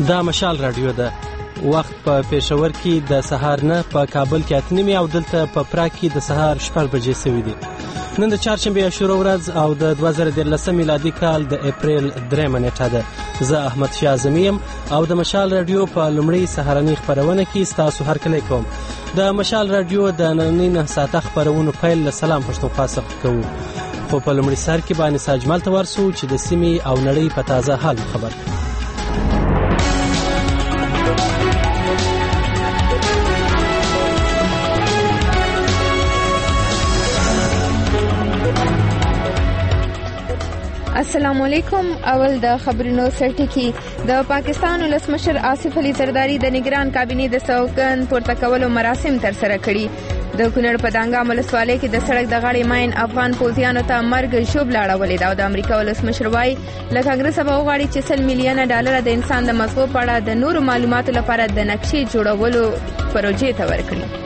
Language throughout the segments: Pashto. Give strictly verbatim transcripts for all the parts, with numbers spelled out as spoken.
دا مشال رادیو ده. وخت په پېښور کې د سهار نه، په کابل کې اته نیمې او دلته په پراګ کې د سهار شپږ بجې سوي دي. نن د چهارشنبې عاشورا ورځ او د دوه زره دیارلسم میلادي کال د اپریل درېیمه نیټه ده. زه احمد شاه اعظمي یم او د مشال رادیو په لومړۍ سهارنۍ خپرونه کې ستاسو هرکلی کوم. د مشال رادیو د نننۍ نه ساعته خپرونو پیل له سلام پښتونخوا څخه کوو. خو په لومړي سر کې باندې ساجمال ته ورسو چې د سیمې او نړۍ په تازه حال خبر. السلام علیکم. اول د خبرونو سرټکی. د پاکستان ولسمشر آصف علي زرداری د نگران کابینې د سوګند پورته کولو مراسم تر سره کړي. د کونړ په دانګام ولسوالۍ کې د سړک د غاړې ماین افغان پوځیانو ته مرګ ژوبله اړولې ده او د امریکا ولسمشر وايي له کانګرس به وغواړي چې سل میلیونه ډالر د انسان د مزغو په اړه د نورو معلوماتو لپاره د نقشې جوړولو پروژې ته ورکړي.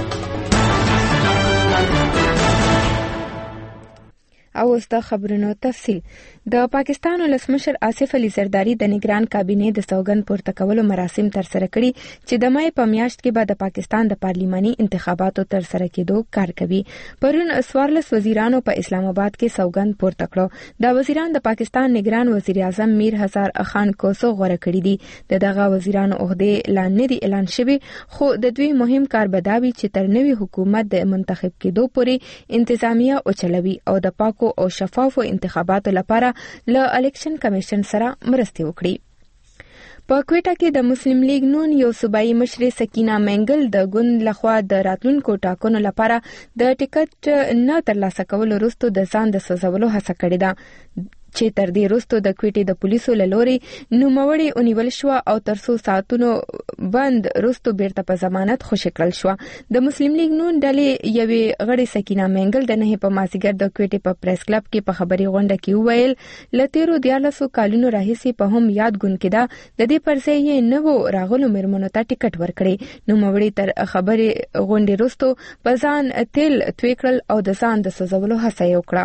او اوس د خبرونو تفصیل. د پاکستان ولسمشر آصف علي زرداری د نگران کابینې د سوګند پورته کولو مراسم تر سره کړي چې د مای په میاشت کې به د پاکستان د پارلیماني انتخاباتو تر سره کېدو کار کوي. پرون څوارلس وزیرانو په اسلام آباد کې سوګند پورته کړو. دا وزیران د پاکستان نگران وزیر اعظم میر هزار خان کوسو غوړه کړي دي. د دغه وزیرانو عہده لا نه دي اعلان شوی، خو د دوی مهم کار بداوي چې تر نوي حکومت د منتخب کېدو پورې انتظامیه او چلوي او د پاکو او شفافو انتخاباتو لپاره له الیکشن کمیشن سره مرستې وکړي. په کوټه کې د مسلم لیگ نون یو صوبایي مشر سکینه منګل د ګوند لخوا د راتلونکو ټاکنو لپاره د ټیکټ نه ترلاسه کولو وروسته د ځان د سوځولو هڅه کړې ده چې تر دې وروسته د کوټې د پولیسو له لوري نوموړې ونیول شو او تر څو ساعتونو بند وروسته بیرته په ضمانت خوشي کړل شو. د مسلم لیگ نون ډلې یوې غړي سکینه منګل د نه په مازیګر د کوټې په پریس کلب کې په خبري غونډه کې وویل ل تیرو دیارلسو کالونو راهیسې په هم یاد ګون کې دا د دې پر ځای یې نوو راغلو میرمنو ته ټیکټ ورکړي. نوموړې تر خبري غونډې وروسته په ځان تیل توی کړل او د ځان د سوځولو هڅه یې وکړه.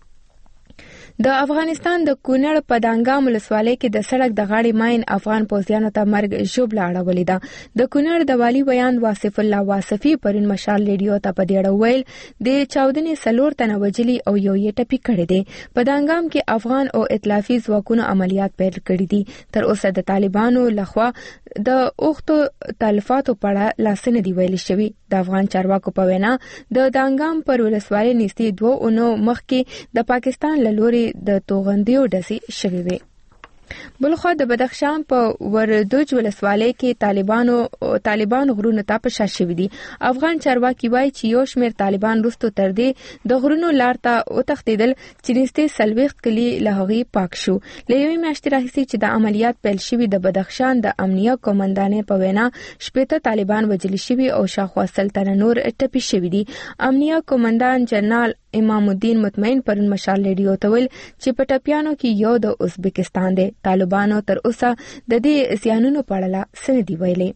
د افغانستان د کونړ په دانګام ولسوالۍ کې د سړک د غاړې ماین افغان پوځیانو ته مرګ ژوبله اړولې ده. د کونړ د والي بیان واصف الله واصفي پرون مشال ریډیو ته په دې اړه ویل د چاودنې څلور تنه وژلي او یو یې ټپي کړی دی. په دانګام کې افغان او ائتلافي ځواکونو عملیات پیل کړي دي. تر اوسه د طالبانو لخوا د اوښتو تلفاتو په اړه لاسنه دی ویل شوی. د افغان چارواکو په وینا د دانګام پر ولسوالۍ نږدې دوه اونو مخکې د پاکستان له لوري د توغندیو ډزې شوې وې. بلخوا د بدخشان په وردوج ولسوالۍ کې طالبانو طالبان غرونو ته په شا شوي دي. افغان چارواکي وایي چې یو شمېر طالبان وروسته تر دې د غرونو لار ته وتښتېدل چې نږدې څلوېښت کلي له هغې پاک شو. له یوې میاشتې راهیسې چې د عملیات پیل شوي د بدخشان د امنیه قومندانۍ په وینا شپېته طالبان وژل شوي او شاوخوا سل تنه نور ټپي شوي دي. امنیه قومندان جنرال امام الدین مطمئن پرون مشال ریډیو ته ویل چې په ټپیانو کې یو د ازبکستان دی. طالبانو تر اوسه د دې زیانونو په اړه څه نه دي ویلي.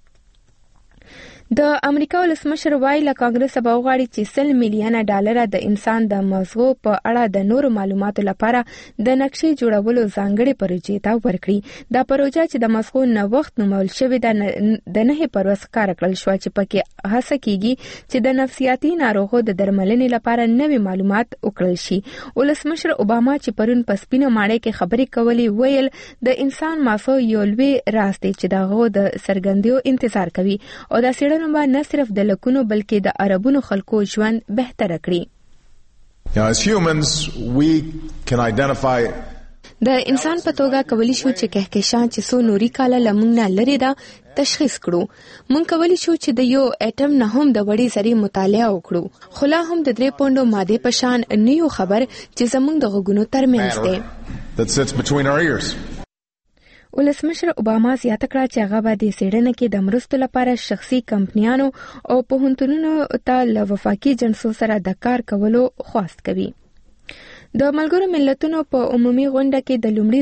د امریکا ولسمشر وايي له کانګرس به وغواړي چې سل میلیونه ډالر د انسان د مزغو په اړه د نورو معلوماتو لپاره د نقشې جوړولو ځانګړې پروژې ته ورکړي. دا پروژه چې د مزغو نوښت نومول شوې ده د نهې پر ورځ ښکاره کړل شوه چې پکې هڅه کیږي چې د نفسیاتي ناروغو د درملنې لپاره نوي معلومات وکړل شي. ولسمشر اوباما چې پرون په سپینه ماڼۍ کې خبرې کولې ویل د انسان مغز یو لوی راز دی چې دغه د څرګندیو انتظار کوي او دا څېړنه به نه صرف د لکونو بلکې د عربونو خلکو ژوند بهتره کړي. As humans, we can identify د انسان په توګه کولی شو چې کهکشان چې څو نوري کاله له موږ نه لرې ده تشخیص کړو. موږ کولی شو چې د یو اټم نه هم د وړې ذرې مطالعه وکړو، خو لا هم د درې پونډو مادې په شان نه یو خبر چې زموږ د غوږونو ترمنځ دی. ولسمشر اوباما زیاته کړه چې هغه به د څېړنې کې د مرستو لپاره شخصي کمپنیانو او پوهنتونونو ته له وفاقي جنسو سره د کار کولو خواست کوي. د ملګرو ملتونو په عمومي غونډه کې د لومړي ځل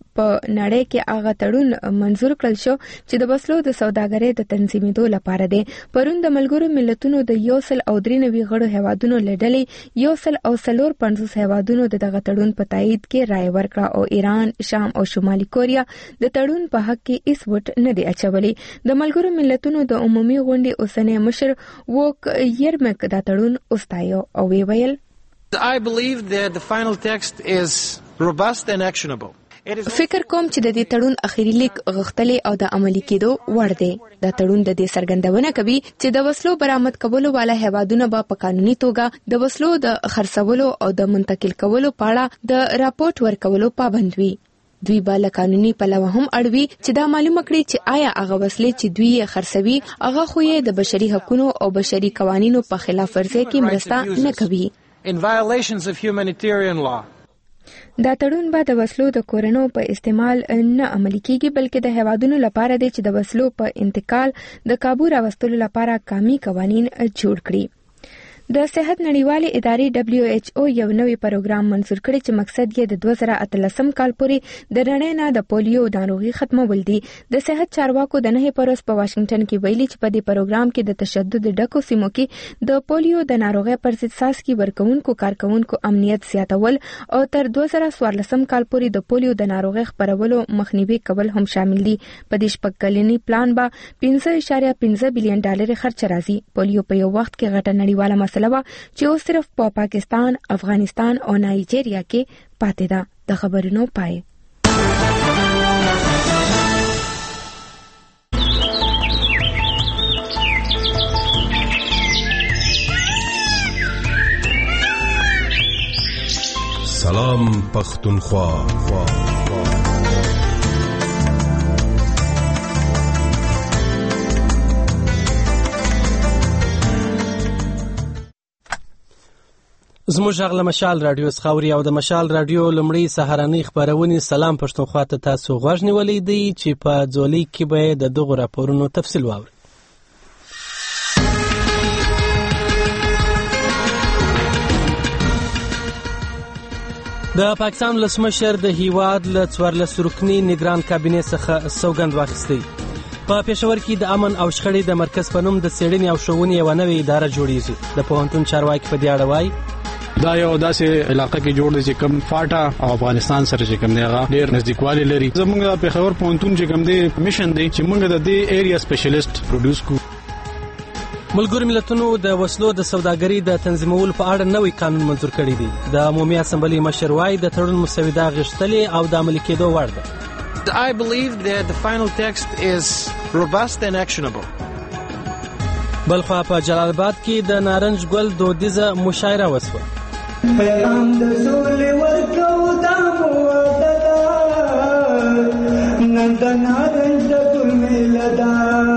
په نړۍ کې هغه تړون منزور کړل شو چې د وسلو د سوداګرۍ د تنظیمېدو لپاره دی. پرون د ملګرو ملتونو د یو سل او درې نوي غړو هیوادونو له ډلې یو سل او څلور پنځوس هیوادونو د دغه تړون په تایید کې رایه ورکړه او ایران، شام او شمالي کوریا د تړون په حق کې هیڅ ووټ نه دی اچولی. د ملګرو ملتونو د عمومي غونډې اوسنی مشر ووک یرمک دا تړون وستایو او وی ویل I believe that the final text is robust and actionable. فکر کوم چې د دې تړون اخیری لیک غښتلې او د عملي کېدو وړ دی. دا تړون د دې څرګندونه کوي چې د وسلو برآمد کولو والا هیوادونه به په قانوني توګه د وسلو د خرڅولو او د منتقل کولو په اړه د راپورټ ورکولو پابند وي. دوی به له قانوني پلوه هم اړوي چې دا معلومه کړي چې آیا هغه وسلې چې دوی یې خرڅوي هغه خو یې د بشري حقوقو او بشري قوانینو په خلاف ورزي کې مرسته نه کوي. In violations of humanitarian law. دا تړون به د وسلو د کورونو په استعمال نه عملي کیږي بلکې د هیوادونو لپاره دی چې د وسلو په انتقال د کابو راوستلو لپاره قومي قوانین جوړ کړي. د صحت نړیوالې ادارې دبليو ایچ او یو نوی پروګرام منظور کړی چې مقصد یې د دوه زره اتلسم کال پورې د نړۍ نه د پولیو ناروغي ختمول دي. د صحت چارواکو د نهه پروس په واشنگټن کې ویلي چې په دې پروګرام کې د تشدد ډکو سیمو کې د پولیو د ناروغي پر ضد څاڅکي ورکوونکو کارکونکو امنیت زیاتول او تر دوه زره څوارلسم کال پورې د پولیو د ناروغي خپرولو مخنیوي کول هم شامل دي. په دې شپږ کلنی پلان به پنځه اعشاریه پنځه بلین ډالر خرچ راځي. پولیو په یو وخت کې غټه نړیواله مسله چې اوس صرف په پاکستان، افغانستان او نایجیریا کې پاتې ده. د خبرونو پای. سلام پختونخوا. زموږ غږ له مشال رادیو څخه اوري او د مشال رادیو لومړی سهارنۍ خبرونه سلام پښتونخوا ته تاسو غوږ نیولې دي چې په ځولۍ کې به د دغو راپورونو تفصیل واورئ. د پاکستان ولسمشر د هیواد له څوارلس رکني نگران کابینې څخه سوګند واخیستی. په پېښور کې د امن او شخړې د مرکز په نوم د څېړنې او ښوونې یوه نوې اداره جوړیږي. د پوهنتون چارواکي په دې اړه وایي دا یو داسې علاقه کې جوړ دی چې کوم فاټا او افغانستان سره چې کوم دی هغه ډېر نزدېکوالی لري. زموږ د پېښور پوهنتون چې کوم دی میشن دی چې موږ د دې ایریا سپیشلیسټ پروډوس کوو. ملګرو ملتونو د وسلو د سوداګرۍ د تنظیمولو په اړه نوی قانون منظور کړی دی. د عمومي اسمبلۍ مشر وایي د تړون مسوده غښتلې او د عملي کېدو وړ ده. I believe that the final text is robust and actionable. بلخوا په جلال آباد کې د نارنج ګل دودیزه مشاعره وسوه. پیغام د سولې ورکو دا موده نن د نارنج ګل میله.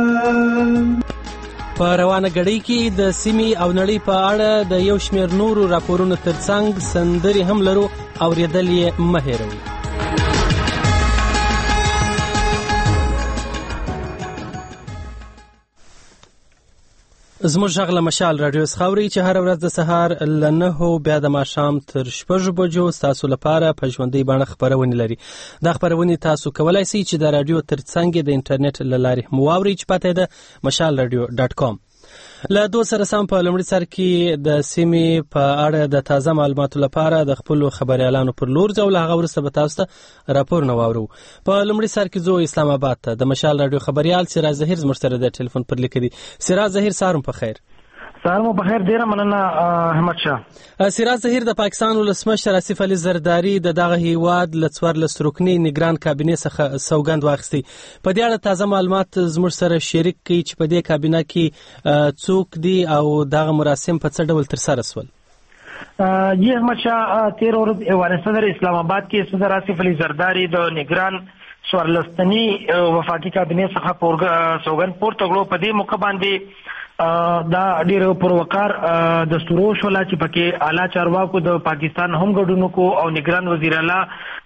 په روانه غړي کې د سیمې او نړۍ په اړه د یو شمېر نورو راپورونو ترڅنګ سندري هم لرو او ریدل یې مه هېروئ. زموږ غږ له مشال رادیو څخه اورئ چې هره ورځ د سهار له نهو بیا د ماښام تر شپږو بجو ستاسو لپاره په ژوندۍ بڼه خپرونې لري. دا خپرونې تاسو کولی شئ چې د رادیو تر څنګ د انټرنیټ له لارې هم واورئ چې پته یې ده مشال رادیو ډاټ کام. له دو سره سم په لومړي سر کې د سیمې په اړه د تازه معلوماتو لپاره د خپلو خبريالانو پر لور ځو. له هغه وروسته به تاسو ته راپورونه واورو. په لومړي سر کې ځو اسلام آباد ته. د مشال رادیو خبريال سراج ظهیر زموږ سره د ټلیفون پر لیک دی. سراج ظهیر سهار په خیر. سهار مو بخیر. ډیره مننه احمد شاه. سراج ظهیر د پاکستان ولسمشر آصف علي زرداری د دغه هیواد له څوارلس رکني نگران کابینې څخه سوګند واخیستی. په دې اړه تازه معلومات زموږ سره شریک کړي چې په دې کابینه کې څوک دي او دغه مراسم په څه ډول ترسره سول. جی احمد شاه، تیر ورځ ایوان صدر اسلام آباد کې صدر آصف علي زرداری د نگران څوارلسنی وفاقي کابینې څخه سوګند پورته کړو. په دې موقع باندې دا ډیر پروکار دستور شول چې پکې اعلی چارواکو د پاکستان هم ګډون کو او نگران وزیر اعلی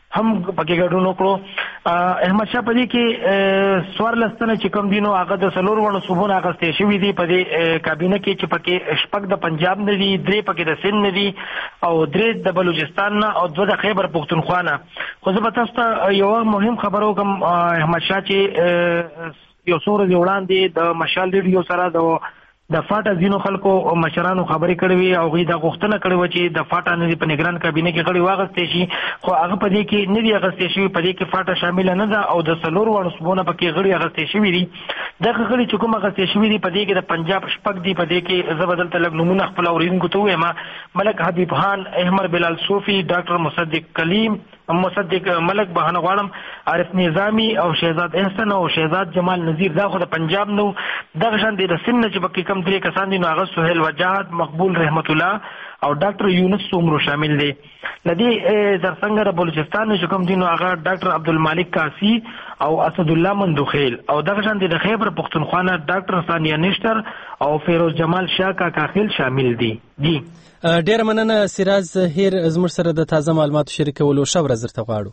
هم پکې ګډون وکړو. احمد شاه په دې کې سوار لستنه چې کوم دینو هغه د څلور ونو صوبونه اخیستې شوي دي په دې کابینه کې چې پکې شپږ د پنجاب نه دي، درې پکې د سند نه دي او درې د بلوچستان نه او دوه د خیبر پختونخوا نه. خو زه به تاسو ته یوه مهم خبره وکړم احمد شاه چې یو څو ورځې وړاندې د مشال ریډیو سره د د فاټا ځینو خلکو مشرانو خبرې کړې وي او هغوی دا غوښتنه کړې وه چې د فاټا نه دي په نګران کابینه کې غړي واغستې شي، خو هغه په دې کې نه دي اغستې شوي. په دې کې فاټا شامله نه ده او د څلور واړو صوبونه پکې غړي اغستې شوي دي. دغه غړي چې کوم اغستې شوي دي په دې کې د پنجاب شپږ دي. په دې کې زه به دلته لږ نومونه خپل اورېدونکو ته ووایم: ملک حبیب خان، احمد بلال صوفي، ډاکټر مصدق کلیم، مصدق ملک بهانه غواړم، عارف نظامی او شهزاد احسن او شهزاد جمال نذیر. دا خو د پنجاب نو. دغه شان د سند نه چې پکې کم درې کسان دي نو هغه سهیل وجاهت، مقبول رحمت الله او ډاکټر یونس سومرو شامل دي. لدی ترڅنګ د بلوچستان چې کوم دي نو هغه ډاکټر عبدالمالک کاسی او اسد الله مندوخیل او دغه شان د خیبر پختونخوا نه ډاکټر ثانیه نشتر او فیروز جمال شاه کاکاخیل شامل دي. جی ډیره مننه سراج هیر زموږ سره د تازه معلوماتو شریکولو. ښه ورځ درته غواړو.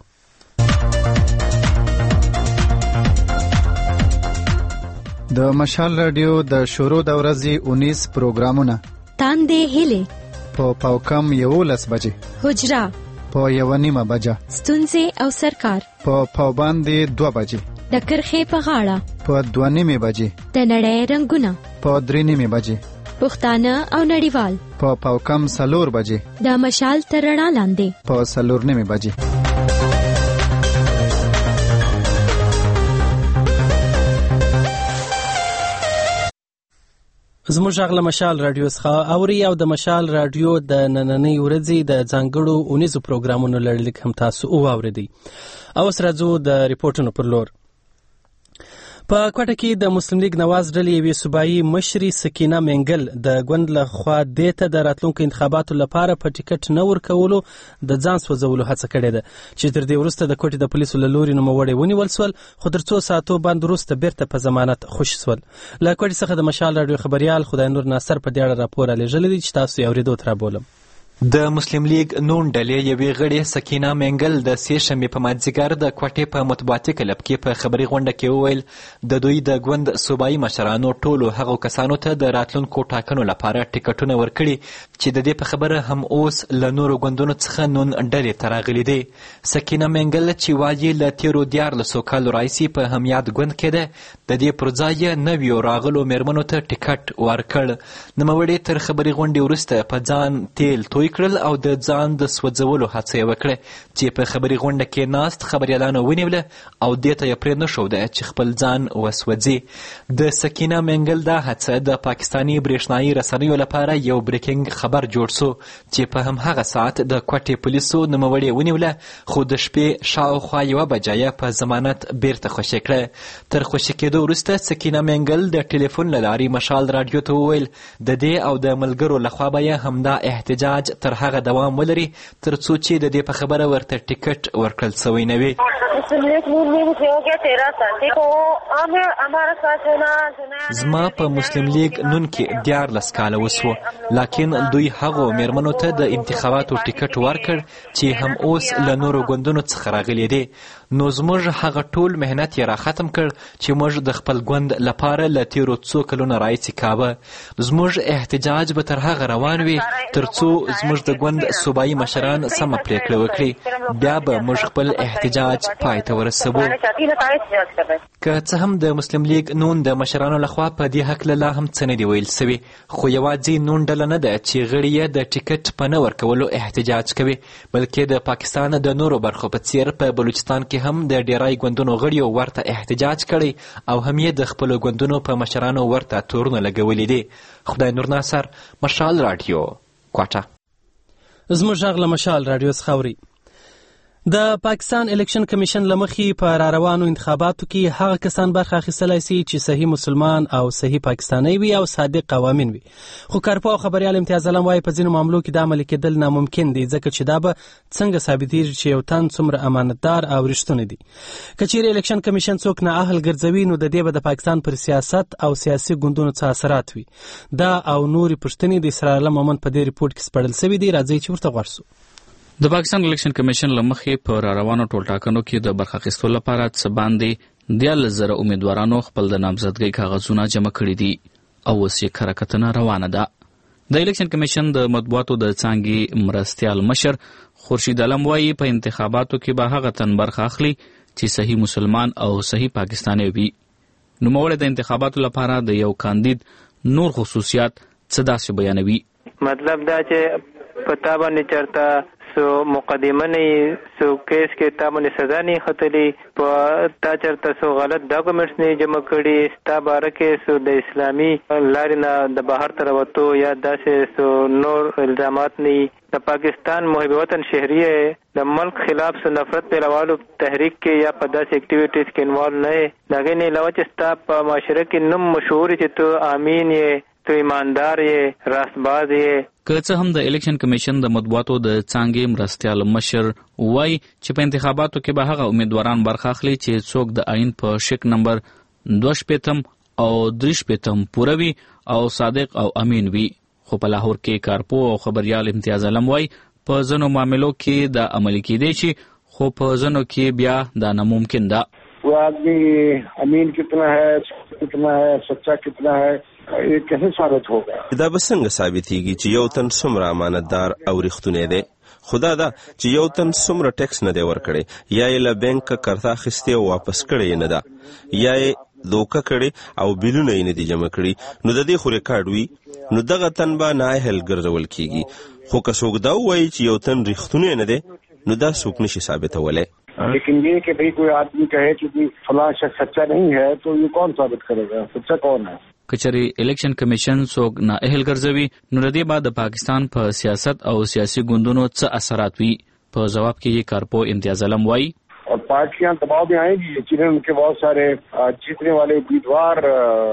د مشال رادیو د شروع د ورځې اونیس پروګرامونه: تاندې هیلې په پاوکم یولس بجې، حجره په یوه نیمه بجه، ستونزې او سرکار په پاوباندې دوه بجې، د کرښې په غاړه په دوه نیمې بجې، د نړۍ رنګونه په درې نیمې بجې، پښتانه او نړیوال په پاوکم څلور بجې، د مشال تر رڼا لاندې په څلور نیمې بجې. زموږ غږ له مشال رادیو څخه اوري او د مشال رادیو د نننۍ ورځې د ځانګړو اونیزو پروګرامونو لړلیک هم تاسو واورېدئ. اوس راځو د ریپورټونو پر لور. په کوټه کې د مسلم لیگ نواز ډلې یوې صوبایي مشري سکینه منګل د ګوند له خوا دې ته د راتلونکو انتخاباتو لپاره په ټیکټ نه ورکولو د ځان سوځولو هڅه کړې ده چې تر دې وروسته د کوټې د پولیسو له لوري نوموړي ونیول سول، خو تر څو ساعتو باندې وروسته بیرته په ضمانت خوشي سول. له کوټې څخه د مشال راډیو خبریال خدای نور ناصر په دې اړه راپور رالیږلی دی چې تاسو یې اورېدو ته رابولم. د مسلم لیگ نون ډلې یوې غړې سکینه منګل د سې شنبې په مازدیګر د کوټې په مطبوعاتي کلب کې په خبري غونډه کې وویل د دوی د ګوند صوبایي مشرانو ټولو هغو کسانو ته د راتلونکو ټاکنو لپاره ټیکټونه ورکړي چې د دې په خبره هم اوس له نورو ګوندونو څخه نون ډلې ته راغلي دي. سکینه منګل چې وایي له تیرو دیارلسو کالو راهیسې په همیات ګوند کې ده، د دې پر ځای یې نویو راغلو میرمنو ته ټیکټ ورکړ. نوموړې تر خبري غونډې وروسته په ځان تیل توی کړل او د ځان د سوځولو هڅه یې وکړه چې په خبري غونډه کې ناست خبریالانو ونیوله او دې ته یې پرې نه ښوده چې خپل ځان وسوځي. د سکینه منګل دا هڅه د پاکستاني برېښنایي رسنیو لپاره یو بریکینګ خبر جوړ سو چې په همهغه ساعت د کوټې پولیسو نوموړې ونیوله، خو د شپې شاوخوا یوه بجه یې په ضمانت بیرته خوشي کړه. تر خوشي کېدو وروسته سکینه منګل د ټلیفون له لارې مشال راډیو ته وویل د دې او د ملګرو لخوا به یې همدا احتجاج تر هغه دوام ولري تر څو چې د دې په خبره ورته ټیکټ ورکړل سوی نه وي. زما په مسلم لیگ نون کې دیارلس کاله وسوه، لاکن دوی هغو میرمنو ته د انتخاباتو ټیکټ ورکړ چې هم اوس له نورو ګوندونو څخه راغلي دي. نو زموږ هغه ټول مهنت یې را ختم کړ چې موږ د خپل ګوند لپاره له تیرو څو کلونو راهیسې کاوه. زموږ احتجاج به تر هغه روان وي تر څو زموږ د ګوند صوبایي مشران سمه پرېکړه وکړي، بیا به موږ خپل احتجاج پای ته ورسوو. که څه هم د مسلم لیگ نون د مشرانو لخوا په دې هکله لا هم څه نه دي ویل سوي، خو یوازې نون ډله نه ده چې غړي یې د ټیکټ په نه ورکولو احتجاج کوي، بلکې د پاکستان د نورو برخو په څیر په بلوچستان کې هم د ډیری ګوندونو غړیو ورته احتجاج کړی او هم یې د خپلو ګوندونو په مشرانو ورته تورونه لګولي دي. خدای نور ناصر، مشال راډیو، کوټه. زموږ غږ له مشال راډیو څخه اوري. د پاکستان الیکشن کمیشن لمخې په را روانو انتخاباتو کې هغه کسان برخه اخیستلی سي چې صحیح مسلمان او صحیح پاکستانی وي او صادق قوامین وي، خو کارپوه او خبریال امتیاز علم وایي په ځینو معاملو کې دا عملي کېدل ناممکن دي ځکه چې دا به څنګه ثابتېږي چې یو تن څومره امانتدار او رښتونی دي. که چیرې الیکشن کمیشن څوک نااهل ګرځوي نو د دې به د پاکستان پر سیاست او سیاسي ګوندونو څه اثرات وي. دا او نورې پوښتنې د اسرار الله مومند په دې ریپورټ کې سپړل سوي دي. راځئ چې ورته غوږ سو. د پاکستان الیکشن کمیشن لمخې په را روانو ټولټاکنو کې د برخه اخیستلو لپاره څه باندې دیارلس زره امیدوارانو خپل د نامزدګۍ کاغذونه جمع کړي دي او اوس یې کره کتنه روانه ده. د الیکشن کمیشن د مطبوعاتو د څانګې مرستیال مشر خورشید علم وایي په انتخاباتو کې به هغه تن برخه اخلي چې صحیح مسلمان او صحیح پاکستانی وي. نوموړی د انتخاباتو لپاره د یو کاندید نور خصوصیات څه داسې بیانوي. مطلب دا چې په تا باندې چرته سو مقدمه نه سو کیس کې تا باندې سزا نه خطلې په تا چرته سو غلط ډاکومنټس نه جمع کړي ستا باره کې سو د اسلامي لارې نه د بهر ته راوتو یا داسې سو نور الزامات نه د پاکستان محب وطن شهریه د ملک خلاف سو نفرت پیلوالو تحریک کې یا په داسې اکټیویټیز کې انوالو نه یې دغې نه علاوه چې ستا په معاشره کې نوم مشهور چې تو امین یې تو ایماندار یې راستباز یې. که څه هم د الیکشن کمیشن د مطبوعاتو د څانګې مرستیال مشر وایي چې په انتخاباتو کې به هغه امیدواران برخه اخلي چې څوک د آئین په شک نمبر دوه شپېتم او درې شپېتم پوره وي او صادق او امین وي. خو په لاهور کې کارپو او خبریال امتیاز علم وایي په ځینو معاملو کې دا عملي کېدی شي خو په ځینو کې بیا دا ناممکن ده. वो आदमी अमीन कितना है कितना है सच्चा कितना है ये कैसे ثابت होगा. دا به څنګه ثابتېږي چې یو تن څومره امانتدار او رښتونی دی؟ خدا دا چې یو تن څومره ټیکس نه دی ورکړی یا یې له بینک کرتا اخیستې او واپس کړی نه ده یا یې دوکه کړی او بیلونه یې نه دي جمع کړي نو د دې خو ریکارډ وي نو دغه تن به نااهل ګرځول کېږي. خو که څوک دا ووایي چې یو تن رښتونی نه دی نو دا څوک نشي ثابتولی. लेकिन ये कि भाई कोई आदमी कहे कि फलां शख्स सच्चा नहीं है तो ये कौन साबित करेगा सच्चा कौन है. کچری الیکشن کمیشن څوک نااهل ګرځوي نو د دې بعد د پاکستان په سیاست او سیاسي ګوندونو څه اثرات وي. په جواب کې یې کارپو امتیاز علم وایي और पार्टियां दबाव में आएंगी यकीनन उनके बहुत सारे जीतने वाले उम्मीदवार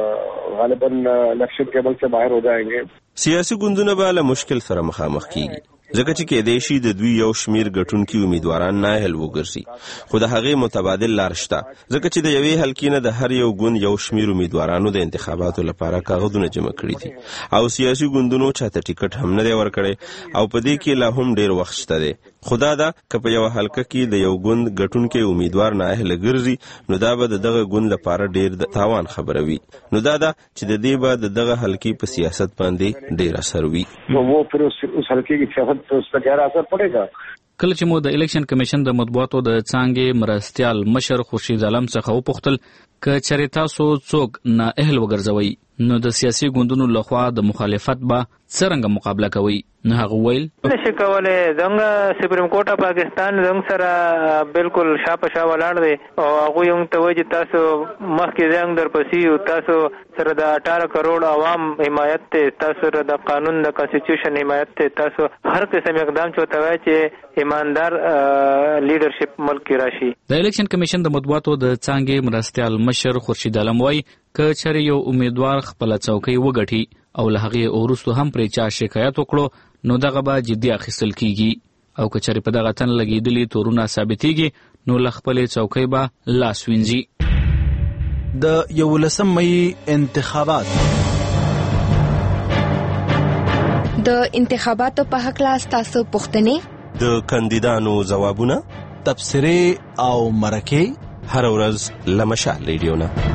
गालिबन इलेक्शन के अमल से बाहर हो जाएंगे. سیاسي ګوندونه به له مشکل سره مخامخ کیږي ځکه چې کېدای شي د دوی یو شمیر ګټونکي امیدواران نااهل وګرځي خو د هغې متبادل لار شته ځکه چې د یوې حلقې نه د هر یو ګوند یو شمیر امیدوارانو د انتخاباتو لپاره کاغذونه جمع کړي دي او سیاسي ګوندونو چاته ټیکټ هم نه دی ورکړی او په دې کې لا هم ډیر وخت شته دی. خدا دا که په یو حلقه کې د یو ګوند ګټونکي امیدوار نااهل ګرځي نو دا به د دغه ګوند لپاره ډیر د تاوان خبره وي. نو دا دا چې د دې به د دغه حلقې په سیاست باندې ډیر اثر وي. نو و پر اوس حلقې کې سیاست پر اوس ګهرا اثر پړेगा. کله چې مو د الیکشن کمیشن د مطبوعاتو د څانګې مرستیال مشر خورشید علم څخه وپوښتل که چېرې تاسو څوک نااهل وګرځوئ نو د سیاسي ګوندونو لخوا د مخالفت به څرنګه مقابله کوي نو هغه ویل نشي کولای څنګه سپریم کورټ اف پاکستان څنګه سره بالکل شاپه شا ولاړ دی او هغه یو ته وایي تاسو مخکې څنګه درپسې او تاسو سره د اٹھارہ کروڑ عوام حمایت ته تاسو سره د قانون د کانسټیټیوشن حمایت ته تاسو هر قسم اقدام چوته وایي چې ایماندار لیډرشپ ملک کې راشي. د الیکشن کمیشن د مطبوعاتو د څانګې مرستیال مشر خورشید علم وایي که چېرې یو امیدوار خپله څوکۍ وګټي او له هغې وروستو هم پرې چا شکایت وکړو نو دغه به جدي اخیستل کیږي او که چېرې په دغه تن لګېدلي تورونه ثابتېږي نو له خپلې چوکۍ به لاس وینځي. د یولسم مئی انتخابات د انتخاباتو په هکله ستاسو پوښتنې د کاندیدانو ځوابونه تبصرې او مرکې هر ورځ له مشال ریډیو نه.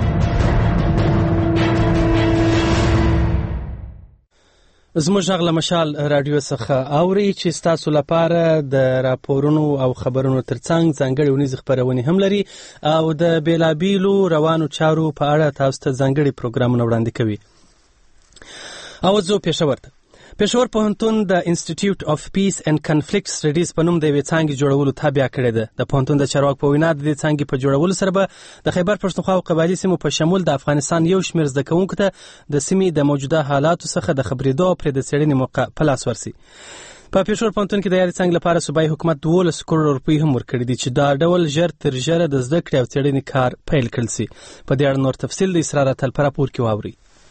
زموږ غږ له مشال رادیو څخه اوري چې ستاسو لپاره د راپورونو او خبرونو ترڅنګ ځانګړي ونیزې خپرونې هم لري او د بیلابیلو روانو چارو په اړه تاسو ته ځانګړي پروګرامونه وړاندې کوي. او زه پېښور ته پېښور پوهنتون د انسټیټیوټ اف پیس اینڈ کنفلیکټ سټډیز په نوم د یوې څانګې جوړولو تابع کړې ده. د پوهنتون د چارواکو په وینا د دې څانګې په جوړولو سره به د خیبر پښتونخوا او قبایلي سیمو په شمول د افغانستان یو شمېر زده کوونکو ته د سیمې د موجوده حالاتو څخه د خبرېدو او پرې د څېړنې موقع په لاس ورسي. په پېښور پوهنتون کې د یادې څانګې لپاره صوبایي حکومت دولس کروړ روپۍ هم ورکړي دي چې دا ډول ژر تر ژره د زده کړې او څېړنې کار پیل کړل سي. په دې اړه نور تفصیل د اسرار اتل په راپور کې واورئ.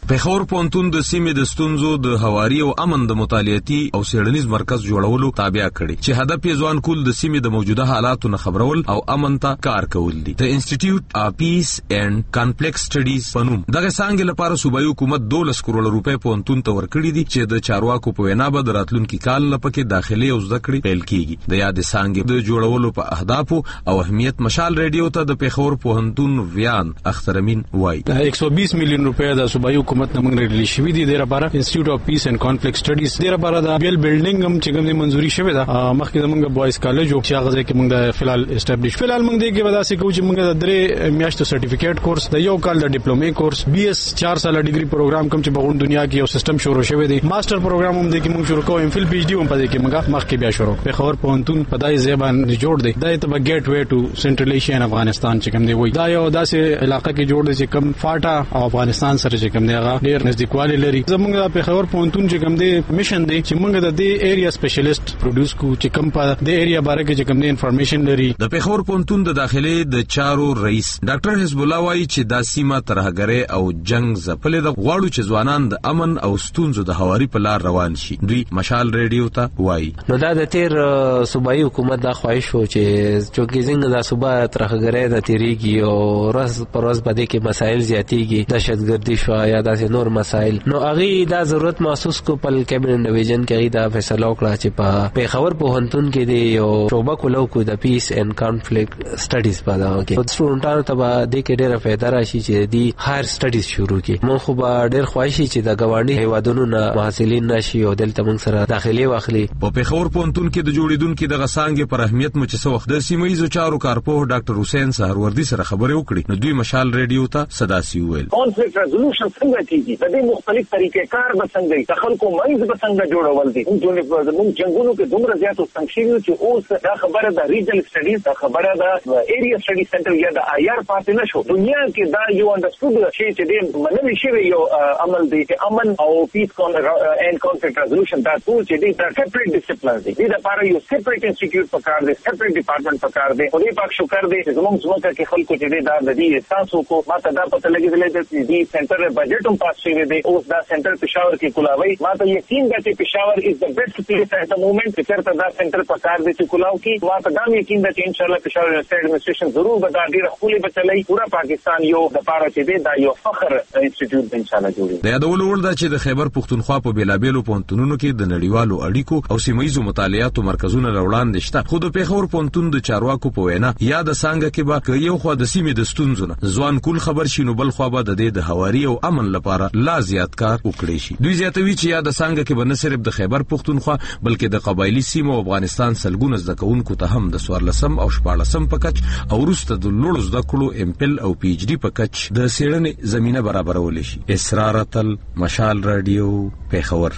پېښور پوهنتون د سیمې د ستونزو د هواري او امن د مطالعاتي او څېړنیز مرکز جوړولو تابع کړي چې هدف یې ځوان کول د سیمې د موجوده حالاتو نه خبرول او امن ته کار کول دي. د انسټیټیوټ اف پیس اینڈ کانفلیکټ سټډیز په نوم دغه څانګې لپاره صوبایي حکومت دولس کروړه روپۍ پوهنتون ته ورکړي دي چې د چارواکو په وینا به د راتلونکي کال نه پکې داخلي او زده کړې پیل کیږي. د یاد څانګې د جوړولو په اهدافو او اهمیت مشال ریډیو ته د پېښور پوهنتون ویان اختر امین وایي. एक सौ बीस मिलियन रुपए د صوبایي حکومت نه موږ ریلیز شوی دي د لپاره انسټیټیوټ اف پیس اینڈ کانفلیکټ سټډیز د لپاره د بیل بلډینګ هم چې کوم دی منزوري شوی ده. مخکې زمونږ بوایز کالج او چې هغه ځای کې موږ د فلال اسټابلیش فلال موږ دی کې ودا سې کوم چې موږ د درې میاشتو سرټیفیکیټ کورس د یو کال د ډیپلومي کورس بي اس چار ساله ډیګري پروګرام کوم چې په دنیا کې یو سیستم شروع شوی دی. ماستر پروګرام هم دی کې موږ شروع کوو. ام فل پی ایچ ډي هم پدې کې موږ مخکې بیا شروع. په خبر پوهنتون په دای زبان جوړ دی دا ته ګیټ وے ټو سنټرل ایشیا ان افغانستان چې کوم دی وای دا یو داسې علاقې کې جوړ دی چې کوم فاټا او افغانستان سره چې کوم دی هغه ډیر نزدېکوالی لري. زمونږ په خبر پوهنتون چې کوم دی میشن دی چې موږ د دې ایریا سپیشلیست پروډوس کو چې کوم په دې ایریا باره کې چې کوم دی انفارمیشن لري. د پېښور پوهنتون د داخلي د چارو رئیس ډاکټر حزب الله وایي چې دا سیمه ترهګرۍ او جنگ ځپلې ده. غواړو چې ځوانان د امن او ستونزو د هواري په لار روان شي. دوی مشال ریډیو ته وایي. نو دا د تیر صوبایي حکومت دا خواهش و چې چونکې څنګه د صوبا ترهګرۍ د تیریږي او ورځ پر ورځ باندې کې مسایل زیاتېږي دهشتګردي شو یا داسې نور مسایل نو هغه دا ضرورت محسوس کو په کابینټ ډیویژن کې دا فیصله وکړه چې په پېښور پوهنتون کې دی او شعبه کولو کو د پیس اینڈ کانفلیکټ سټډیز په دا کې سټوډنټانو ته به د کې ډېره فائدہ راشي چې دی هایر سټډیز شروع کړي. مونږ خو به ډېر خوښ چې د ګاونډي هیوادونو نه محصلین نشي او دلته موږ سره داخلي واخلي. په پېښور پوهنتون کې د جوړیدونکو د غسانګ پر اهمیت مو چې څه وخت د سیمایي چارو کارپوه ډاکټر حسین سهروردی سره خبرې وکړې نو دوی مشال ریډیو ته صدا سی ویل. کانفلیکټ ریزولوشن څنګه کیږي د دې مختلف طریقې کار به څنګه د خلکو منځ به څنګه جوړول دي. موږ جنگونو کې دومره زیاتو سنکشن چې اوس دا خبره د ریجنل سټډیز دا خبره د ایریا سټډي سنټر یا د آی آر پاتې نشو. دنیا کې دا یو انډرسټوډ شي چې د منلي شوی یو عمل دی چې امن او پیس اینڈ کانفلیکټ ریزولوشن دا ټول چې دی دا سیپریټ ډیسپلین دی. د لپاره یو سیپریټ انسټیټیوټ پکار دی سیپریټ ډپارټمنټ پکار دی. خو دې پاک شکر دی چې زموږ ځمکه کې خلکو چې دی دا د دې احساس وکړو. ما ته دا پته لګېدلې چې دې سنټر بجټ هم پاس شوی دی. اوس دا سنټر پېښور کې کولاوي. ما ته یقین ده چې پېښور از د بیسټ پلیس ایٹ د مومنٹ چې چېرته دا سنټر پکار دی چې کولاو کې. ما ته دا یقین ده چې ان شاء الله پېښور یونیورسيټي ایڈمنسټریشن ضرور به دا ډېره ښکلې به چلوي. پورا پاکستان یو د پاره چې دی دا یو فخر انسټیټیوټ دی ان شاء الله جوړوي. د یادولو وړ ده چې د خیبر پښتونخوا په بیلابېلو پوهنتونونو کې د نړیوالو اړیکو او سیمایي مطالعاتو مرکزونه وړاندې شته. خو د پېښور پوهنتون د چارواکو په وینا یا د څنګه کې به یو خو د سیمې د ستونزو نه ځوان کول خبر شي نو بل خو به د دې د هواري او امن لپاره لا زیات کار وکړي شي. دوی زیاتوي چې یا د څنګه کې به نه صرف د خیبر پښتونخوا بلکې د قبایلی سیمو او افغانستان سلګونه زده کوونکو ته هم د سوارلسم او شپاړلسم په کچ او وروسته د لوړو زده کړو امپل او پی ایچ ډي په کچ د څېړنې زمينه برابرول شي. اسرارتل مشال رادیو پېښور.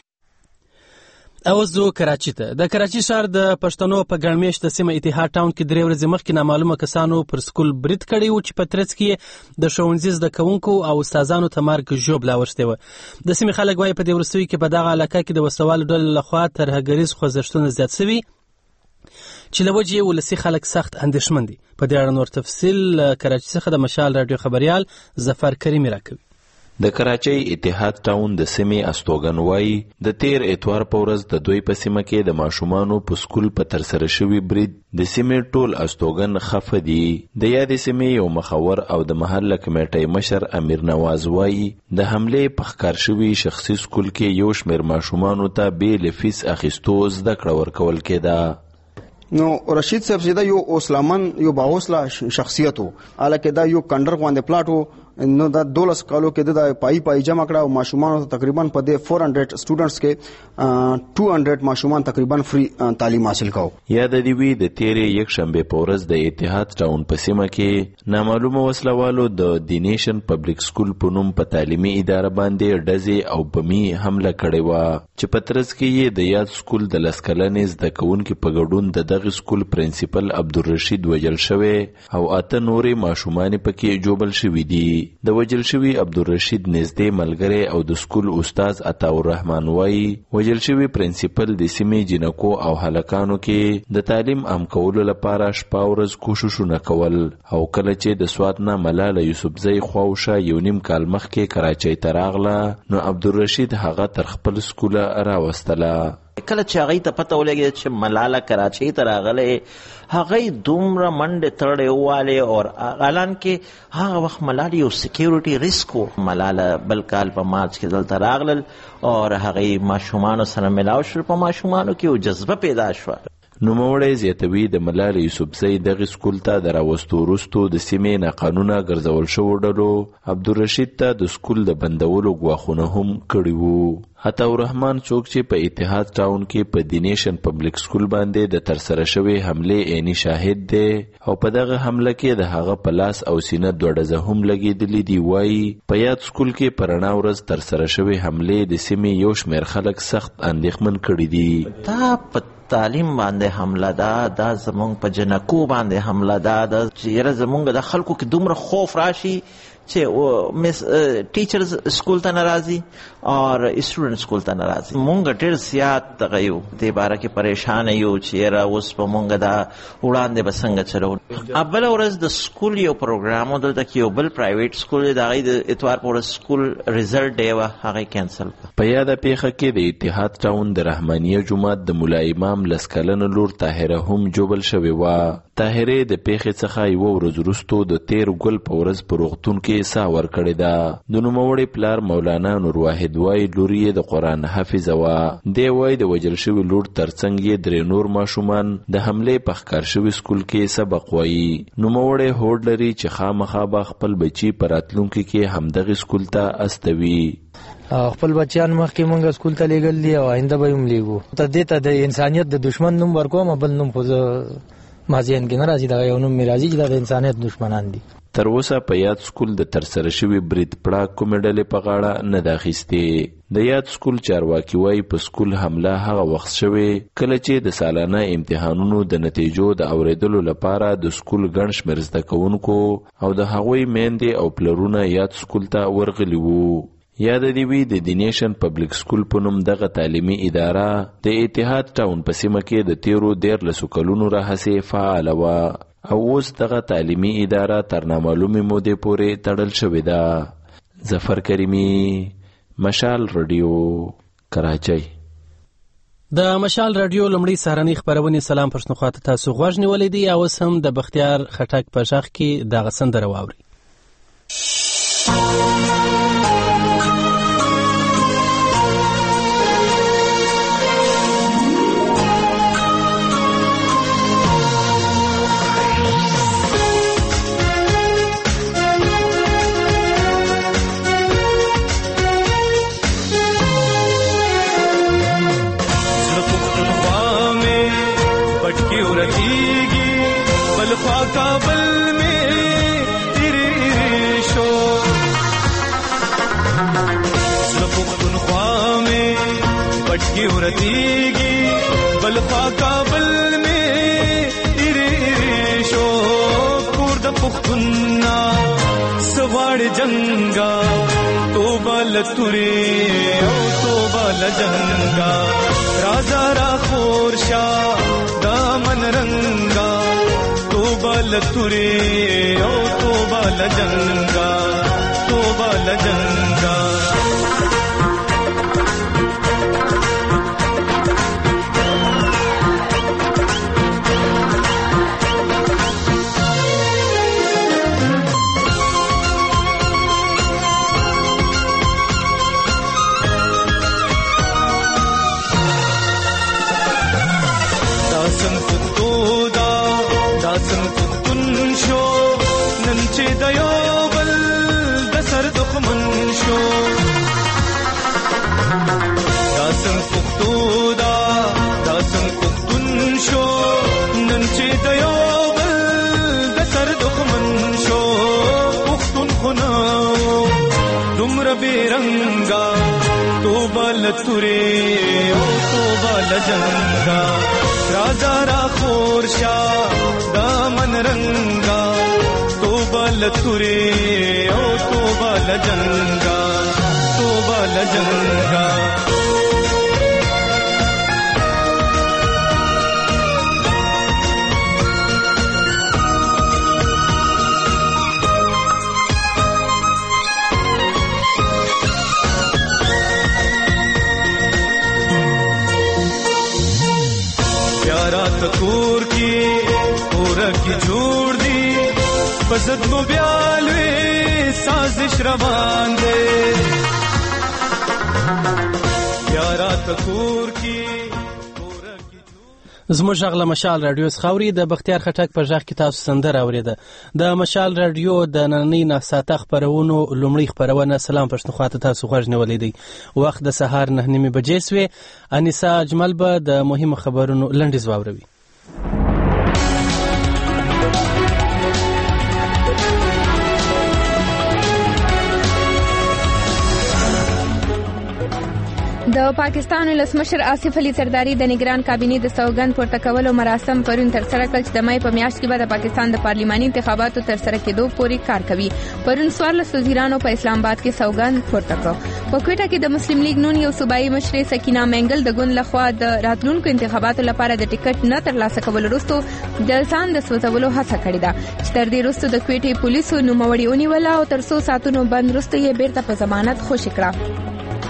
اوس زه کراچي ته د کراچي ښار د پښتنو په ګڼمېشت د سیمه اتحاد ټاون کې درې ورځې مخکې نامعلومه کسانو پر سکول برید کړی و چې په ترڅ کې د ښوونځي زده کوونکو او استادانو ته مرګ ژوبله اوښتې وه. د سیمې خلک وایي په دې وروستیو کې په دغه علاقه کې د وسلوالو ډلو لخوا ترهګریز خوځښتونه زیات شوي چې له وجې ولسي خلک سخت اندېښمن دي. په دې اړه نور تفصیل کراچي څخه د مشال راډیو خبریال ظفر کریمي راکوي. د کراچۍ اتحاد ټاون د سیمې استوګن وایي د تیر اتوار په ورځ د دوی په سیمه کې د ماشومانو په سکول په ترسره شوي برید د سیمې ټول استوګن خفه دي. د یادې سیمې یو مخور او د محله کمیټۍ مشر امیر نواز وایي د حملې په ښکار شوي شخصي سکول کې یو شمېر ماشومانو ته بې له فیس اخیستو زده کړه ورکول کېده. نو رشید صاحب چې دا یو اوسلامن یو باوسله شخصیت و حالکه دا یو کنډر غوندې پلاټ و نو دا دولس کالو کې د پای پای جمع کړه او ماشومان تقریبا په دې چار سو سټوډنټس کې دوه سو ماشومان تقریبا فری تعلیم حاصل کاو. یاد دی وی د تیرې یک شنبه په ورځ د اتحاد ټاون په سیمه کې نامعلومه وسلوالو د دی نیشن پبلک سکول په نوم په تعلیمي اداره باندې ډزې او بمي حمله کړې و چې په ترڅ کې یې د یاد سکول د لسکلنې زده کوونکو په ګډون د دغه سکول پرنسپل عبدالرشید وجل شوی او اته نورې ماشومان پکې جوبل شوي دي. د وجل شوی عبدالرشید نږدې ملګری او د سکول استاد عطاالرحمن وایي وجل شوی پرنسپل د سیمې جنکو او هلکانو کې د تعلیم عام کولو لپاره شپه ورځ کوششونه کول او کله چې د سوات نه ملاله یوسفزۍ خواوشه یو نیم کال مخکې کراچۍ ته راغله نو عبدالرشید هغه تر خپل سکوله راوستله. کله چې هغه ته پته ولګېده چې ملاله کراچۍ ته راغلی هغه دومره منډې تړې واله او اعلان کې هغه وخت ملاله یو سکیورټي ریسک و. ملاله بل کال په مارچ کې دلته راغلل او هغه ماشومانو سره ملاو شول. په ماشومانو کې یو جذبه پیدا شوه. نوموړی زیاتوي د ملاله یوسفزۍ دغه سکول ته د راوستو وروستو د سیمې ناقانونه ګرځول شوو ډلو عبدالرشید ته د سکول د بندولو ګواښونه هم کړي وو. عطاالرحمن څوک چې په اتحاد ټاون کې په دی نیشن پبلک سکول باندې د ترسره شوې حملې عیني شاهد دی او په دغه حمله کې د هغه په لاس او سینه دوه ډزه هم لګېدلې دي. وایي په یاد سکول کې په رڼا ورځ ترسره شوې حملې د سیمې یو شمېر خلک سخت اندېښمن کړي دي. دا په تعلیم باندې حمله ده، دا زمونږ په جنکو باندې حمله ده، دا چې زمونږ د خلکو کې دومره خوف راشي چې مس ټیچرز سکول ته ناراضي او سټوډنټ سکول ته ناراضي. مونږ ډېر زیات دغه یو دې باره کې پریشان یو چې را اوس په مونږ دا وړاندې به څنګه چلو. اول ورځ د سکول یو پروګرام و دلته کې یو بل پرایویټ سکول د هغې د اتوار په ورځ سکول ریزلټ ډے وه هغه کینسل کړه. په یاده پیښه کې د اتحاد ټاون د رحمانیه جومات د ملا امام لس کلنه لور طاهره هم جوبل شوې وه. طاهرې د پیښې څخه یوه ورځ وروستو د تیر ګل په ورځ په روغتون کې ساه ورکړې ده. د نوموړي پلار مولانا نور واحد وایي لور یې د قرآن حافظه وه. دی وایي د وژل شوي لور ترڅنګ یې درې نور ماشومان د حملې په ښکار شوي سکول کې سبق وایي. نوموړی هوډ لري چې خامخا به خپل بچي په راتلونکي کې همدغې سکول ته استوي. خپل بچیان مخکې مونږ سکول ته لیږل دي او آینده به هم لیږو. ته دې ته د انسانیت د دشمن نوم ورکوم، بل نوم خو زه مازین کې نه راځي، دغه یو نوم مې راځي چې دا د انسانیت دشمنان دي. تر اوسه په یاد سکول د ترسره شوي برید پړه کومې ډلې په غاړه نه ده اخیستې. د یاد سکول چارواکي وایي په سکول حمله هغه وخت شوې کله چې د سالانه امتحانونو د نتیجو د اوریدلو لپاره د سکول ګڼ شمېر زده کوونکو او د هغوی میندې او پلرونه یاد سکول ته ورغلي وو. یاد دی وی د دی نیشن پبلک سکول په نوم دغه تعلیمي اداره د اتحاد ټاون په سیمه کې د تیرو دیارلسو کلونو راهیسې فعاله وه او اوس دغه تعلیمي اداره تر نامعلومې مودې پورې تړل شوې ده. ظفر کریمي، مشال رادیو، کراچۍ. د مشال رادیو لومړی سهارنۍ خپرونې سلام پښتونخوا ته تاسو غوږ نیولی دی. اوس هم د بختیار خټک په غږ کې دغه سندره واورئ. जंगा तोबा लतुरे ओ तोबा लजंगा राजा रा खोरशा दामन रंगा तोबा लतुरे ओ तोबा लजंगा तोबा लजंगा. बेरंगा तोबा लतुरे ओ तोबा लजंगा राजा रा खोरशा दामन रंगा तोबा توبه لتوري او توبه لجنگا توبه لجنگا کور کی پورا کی جوړ دی بزد مو بیالوی سازش روان دی یارا کور کی زموږ غږ له مشال رادیو څخه اوري د بختیار خټک په غږ کې تاسو سندره اوریده د مشال رادیو د نننۍ ناساته خپرونو لومړی خپرونه سلام پښتونخوا ته تاسو غوږ نیولې دی وخت د سهار نه نیمه بجې سوې انیسا اجمل به د مهمو خبرونو لنډیز واوروي د پاکستان ولسمشر آصف علي زرداری د نگران کابینې د سوګند پورته کولو مراسم پرون تر سره کړل چې د مای په میاشت کې به د پاکستان د پارلماني انتخاباتو تر سره کېدو پورې کار کوي پرون څوارلس وزیرانو په اسلام آباد کې سوګند پورته کړ په کوټه کې د مسلم لیگ نون یو صوبایي مشرې سکینه منګل د ګوند لخوا د راتلونکو انتخاباتو لپاره د ټیکټ نه ترلاسه کولو وروسته د ځان د سوځولو هڅه کړې ده چې تر دې وروسته د کوټې پولیسو نوموړې ونیوله او تر څو ساعتونو بند وروسته یې بیرته په ضمانت خوشي کړه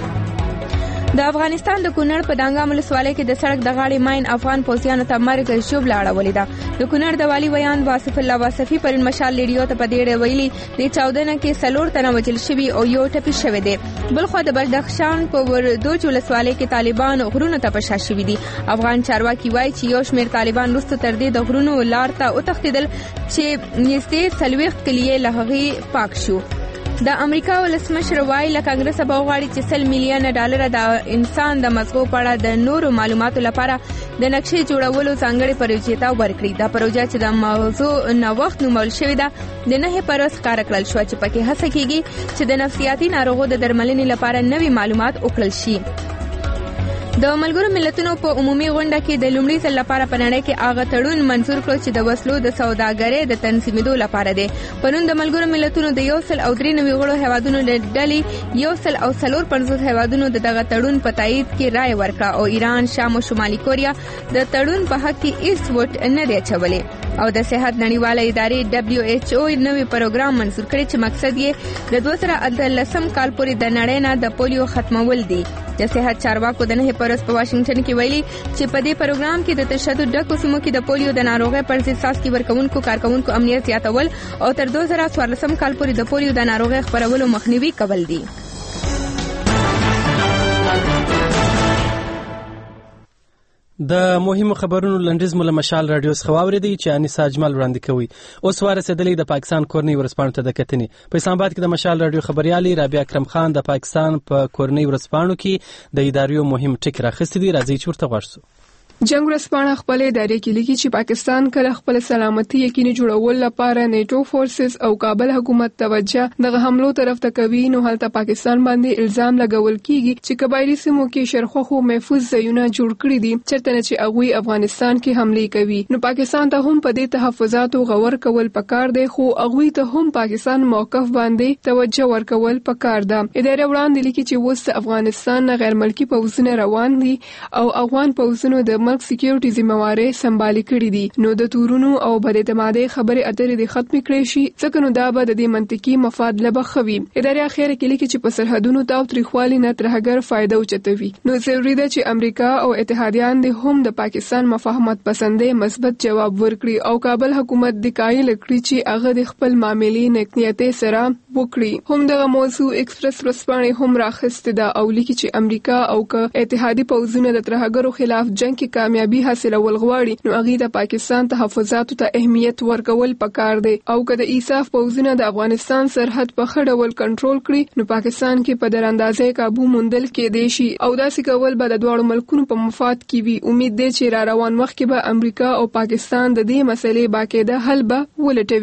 د افغانستان د کونړ په دانګام ولسوالۍ کې د سړک د غاړې ماین افغان پوځیانو ته مرګ ژوبله اړولې ده د کونړ د والي ویان واصف الله واصفي پرون مشال ریډیو ته په دې اړه ویلي د چاودنه کې څلور تنه وژل شوي او یو ټپي شوی دی بلخوا د بدخشان په وردوج ولسوالۍ کې طالبان غرونو ته په شا شوي دي افغان چارواکي وایي چې یو شمېر طالبان وروسته تر دې د غرونو لار ته وتښتېدل چې نږدې څلوېښت کلیې له هغې پاک شو د امریکا ولسمشر وایي له کانګرس به وغواړي چې سل میلیونه ډالر د انسان د مزغو په اړه د نورو معلوماتو لپاره د نقشې جوړولو ځانګړې پروژې ته ورکړي دا پروژه چې د موضوع نوښت نومول شوې ده د نهې پر ورځ ښکاره کړل شوه چې پکې هڅه کیږي چې د نفسیاتي ناروغو د درملنې لپاره نوي معلومات وکړل شي د ملګرو ملتونو په عمومي غونډه کې د لومړي ځل لپاره په نړۍ کې هغه تړون منظور کړ چې د وسلو د سوداګرۍ د تنظیمېدو لپاره دی پرون د ملګرو ملتونو د یو سل او درې نوي غړو هیوادونو د ډلې یو سل او څلور پنځوس هیوادونو د دغه تړون په تایید کې رایه ورکړه او ایران شام او شمالي کوریا د تړون په حق کې هیڅ ووټ نه دی اچولی او د صحت نړیواله ادارې دبلیو ایچ او نوی پروګرام منظور کړی چې مقصد یې د دوه زره اتلسم کال پورې د نړۍ نه د پولیو ختمول دی د صحت چارواکو د نهې پر ورځ په واشنگټن کې ویلي چې په دې پروګرام کې د تشدد ډکو سیمو کې د پولیو د ناروغۍ پر ضد څاڅکي ورکوونکو کارکوونکو امنیت زیاتول او تر دوه زره څوارلسم کال پورې د پولیو د ناروغۍ خپرولو مخنیوي کول دي د مهمو خبرونو لنډیز مو له مشال رادیو څخه واورېدی چې انیسا اجمل وړاندې کوي اوس ورسېدلې د پاکستان کورنۍ ورځپاڼو ته د کتنې په اسلام آباد کې د مشال رادیو خبريالي رابعه اکرم خان د پاکستان په کورنۍ ورځپاڼو کې د اداریو مهم ټکي راخستې دي راځي چې ورته غوږ شو جنگ ورځپاڼه خپل ادارې کې لیکي چې پاکستان کله خپل سلامتي یقیني جوړول لپاره نیټو فورسز او کابل حکومت توجه دغه حملو طرف ته کوي نو هلته پاکستان باندې الزام لګول کیږي چې قبایلی سیمو کې شرخوخو محفوظ ځایونه جوړ کړي دي چرته چې هغه افغانستان کې حمله کوي نو پاکستان ته هم په دې تحفظاتو غور کول پکار دی خو هغه ته هم پاکستان موقف باندې توجه ورکول پکار ده ادارې وړاندې لیکي چې وسه افغانستان غیر ملکی پوځونه روان دي او افغان پوځونو د ملک سکیورټي ذمہواري سمبالي کړې دي نو د تورونو او بد اعتمادي خبرې اترې د ختم کړې شي ځکه نو دا به د دې منطقي مفاد لبه خوي ادارې اخیره کې لیکي چې په سرحدونو تاو تریخوالي نه ترهګر فائدہ اوچتوي نو ضروري ده چې امریکا او اتحادیان د هم د پاکستان مفاهمت پسندې مثبت جواب ورکړي او کابل حکومت د قایل کړي چې هغه د خپل معاملې نکنیته سره وکړي هم د موضوع ایکسپریس ورسپانې هم راخسته ده او لیکي چې امریکا او که اتحادي پوځونه د ترهګرو خلاف جنگ کې کامیابی حاصلول غواړي نو هغه د پاکستان تحفظاتو ته اهمیت ورکول پکار دی او که د ایساف پوځونه د افغانستان سرحد په خړول کنټرول کړي نو پاکستان کې په دراندازې قابو موندل کې دی شي او داسې کول به د دوه ملکونو په مفاد کې وي امید دی چې را روان وخت کې به امریکا او پاکستان د دې مسلې باقاعده حل به ولټوي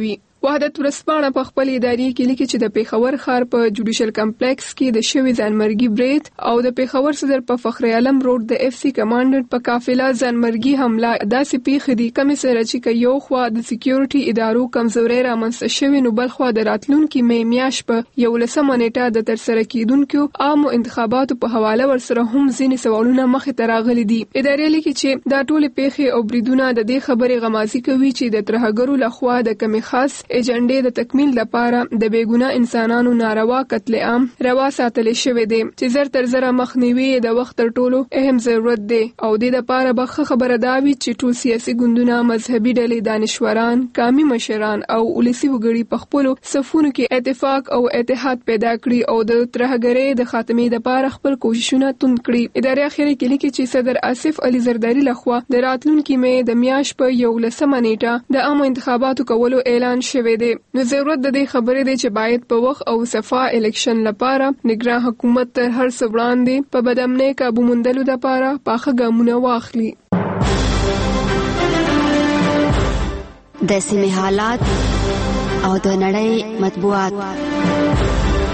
وحدت ورسپانه په خپل اداري کې لیکي چې د پیښور ښار په جوډیشل کمپلیکس کې د شوی ځانمرګي بریټ او د پیښور صدر په فخر عالم روډ د اف سی کمانډنټ په قافله ځانمرګي حمله داسې پیښې دي کومې سره چې یو خوا د سکیورټي ادارو کمزوري رامنځته شوی نو بل خوا د راتلونکي مې میاشت په یولسمه نیټه د ترسره کیدونکو عامو انتخاباتو په حواله ورسره هم ځینې سوالونه مخې ته راغلي دي. ادارې لیکي چې دا ټول پیښې او بریدونه د دې خبرې غمازي کوي چې د ترهګرو لخوا د کمی خاص ایجنډې د تکمیل لپاره د بیګناه انسانانو ناروا قتل عام روا ساتل شوی دی چې زر تر زر مخنیوي د وخت تر ټولو اهم ضرورت دی او د لپاره به خبره دا وي چې ټول سیاسي ګوندونه مذهبي ډلې دانشوران قومي مشران او ولسی وګړي په خپل صفونو کې اتفاق او اتحاد پیدا کړي او د ترهګرۍ د خاتمې لپاره خپل کوششونه توند کړي. ادارې اخیری کې لیکي چې صدر آصف علي زرداری لخوا د راتلونکي مې د میاشت په یولسمه نیټه د عامو انتخاباتو کولو اعلان شوی دی. نو ضرورت د دې خبرې دی چې باید په وخت او صفا الیکشن لپاره نگران حکومت تر هر څه وړاندې په بدامنۍ کابو موندلو لپاره پاخه ګامونه واخلي. د سیمې حالات او د نړۍ مطبوعات.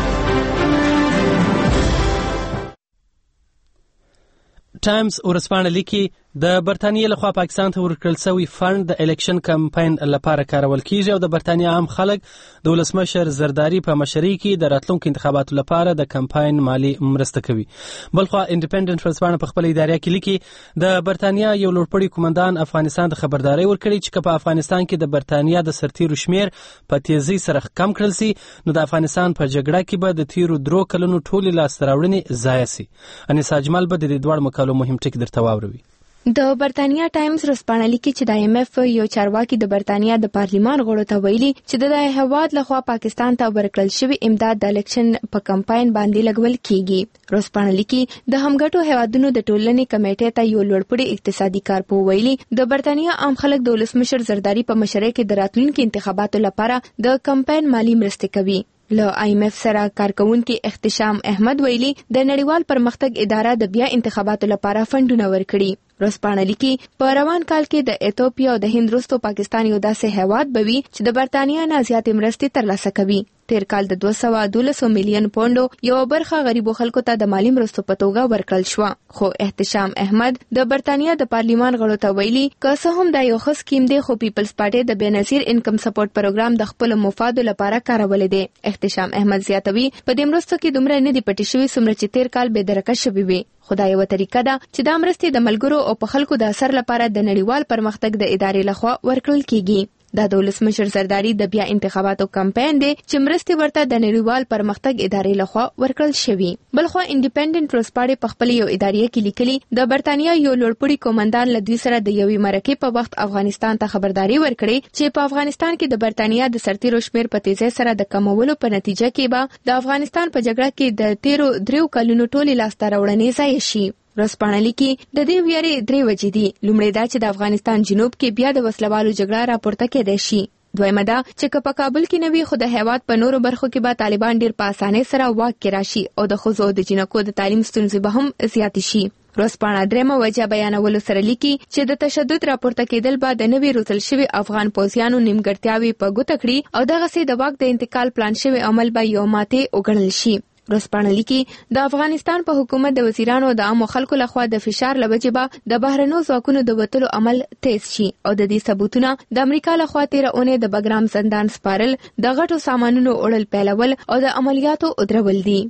ټایمز ورځپاڼه لیکي د برتانیې لخوا پاکستان ته ورکړل شوی فند د الیکشن کمپاین لپاره کارول کیږي او د برتانیې عام خلک د ولسمشر زرداری په مشرۍ کې د راتلونکو انتخاباتو لپاره د کمپاین مالی مرسته کوي. بلخوا انډیپندنت ورځپاڼه په خپل ادارې کې لیکي د برتانیې یو لوړپوړي قومندان افغانستان د خبرداري ورکړي چې په افغانستان کې د برتانیې د سرتیرو شمیر په تیزی سره کم کړل سي نو د افغانستان په جګړه کې به د تیرو درو کلونو ټولې لاسته راوړنې ضایع سي. انیسا اجمل به د دې دوه مقالو مهم ټکي درته واوروي. د برتانیا ټایمز ورځپاڼه لیکي چې د ایم ایف یو چارواکي د برتانیا د پارلیمان غړو ته ویلي چې د دغه هیواد لخوا پاکستان ته ورکړل شوی امداد د الیکشن په کمپاین باندې لګول کیږي. ورځپاڼه لیکي د همګټو هیوادونو د ټولنې کمیټې ته یو لوړپوړي اقتصادي کارپو ویلي د برتانیا عام خلک د ولسمشر زرداری په مشرۍ کې د راتلونکو انتخاباتو لپاره د کمپاین مالی مرستې کوي. له آی ایم ایف سره کارکونکي احتشام احمد ویلي د نړیوال پرمختګ اداره د بیا انتخاباتو لپاره فندونه ورکړي. ورځپاڼه لیکي په روان کال کې د ایتوپیا او د هند وروسته پاکستان یو داسې هیواد بوي چې د برتانیا نه زیاتې مرستې ترلاسه کوي. تیر کال د دوه سوه دولس میلیون پونډو یو برخه غریبو خلکو ته د مالی مرستو په توګه ورکړل شو. خو احتشام احمد د برتانیا د پارلیمان غړو ته ویلي که څه هم دا یو ښه سکیم دی خو پیپلز پارټي د بېنظیر انکم سپورټ پروګرام د خپل مفادو لپاره کارولې دی. احتشام احمد زیاتوي په دې مرستو کې دومره نه دی پټې شوی څومره چې تیر کال به درکه شوی وي. خدای یو طریقه ده چې د مرستې د ملګرو او په خلکو د اثر لپاره د نړیوال پرمختګ د ادارې لخوا ورکړل کیږي. دا د ولسمشر زرداری د بیا انتخاباتو کمپاین دی چې مرستې ورته د نړیوال پرمختګ ادارې لخوا ورکړل شوی. بلخو انډیپندنت ورځپاڼې په خپل یو ادارې کې لیکلي د برتانیا یو لوړپوړي قومندان له دوی سره د یوې مرکې په وخت افغانستان ته خبرداري ورکړي چې په افغانستان کې د برتانیا د سرتیرو شمیر په تیزی سره د کمولو په نتیجه کې به د افغانستان په جګړه کې د تیرو دریو کلونو ټولې لاسته راوړنې ضایع شي. ورځپاڼه لیکي د دې ویارې درې وجې دي. لومړی دا چې د افغانستان جنوب کې بیا د وسلوالو جګړه راپورته کېدای شي. دویمه دا چې که په کابل کې نه وي خو د هیواد په نورو برخو کې به طالبان ډیر په اسانۍ سره واک کې راشي او د ښځو او د جنکو د تعلیم ستونزې به هم زیاتې شي. ورځپاڼه درېمه وجه بیانولو سره لیکي چې د تشدد راپورته کېدل به د نوي روزل شوي افغان پوځیانو نیمګړتیاوې په ګوته کړي او دغسې د واک د انتقال پلان شوی عمل به یو ماتې وګڼل شي. ورځپاڼه لیکي د افغانستان په حکومت د وزیرانو د عامو خلکو لخوا د فشار له وجې به د بهرنیو ځواکونو د وتلو عمل تیز شي او د دې ثبوتونه د امریکا لخوا تېره اونۍ د بګرام زندان سپارل د غټو سامانونو وړل پیلول او د عملیاتو ودرول دي.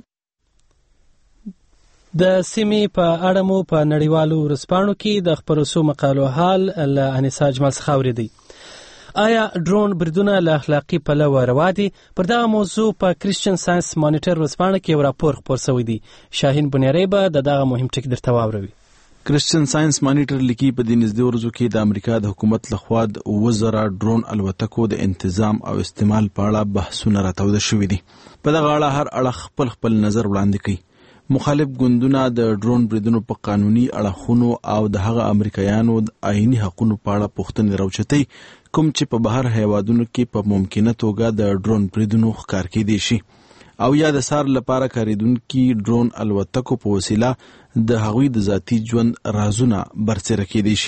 د سیمې په اړه مو په نړیوالو ورځپاڼو کې د خپرو شوو مقالو حال له انیسا اجمل څخه اورېدی. آیا ډرون بریدونه له اخلاقي پلوه روا دي؟ پر دغه موضوع په کریسچن ساينس مانیټر ورځپاڼه کې یو راپور خپور شوی دی. شاهین بنیری به د دغه مهم ټکي درته واوروي. کریسچن ساينس مانیټر لیکي په دې نږدې ورځو کې د امریکا د حکومت لخوا د اووه زره ډرون الوتکو د انتظام او استعمال په اړه بحثونه راټوله شوي دي. په دغه اړه هر اړخ خپل خپل نظر وړاندې کوي. مخالف ګوندونه د ډرون بریدونو په قانوني اړخونو او د هغه امریکایانو د آئینی حقوقو په اړه پوښتنې راوچتي کوم چې په بهر هیوادونو کې په ممکنه توګه د ډرون بریدونو ښکار کېدی شي او یا د سار لپاره کاریدونکي ډرون الوتکو په وسیله د هغوی د ذاتي ژوند رازونه برسېره کېدی شي.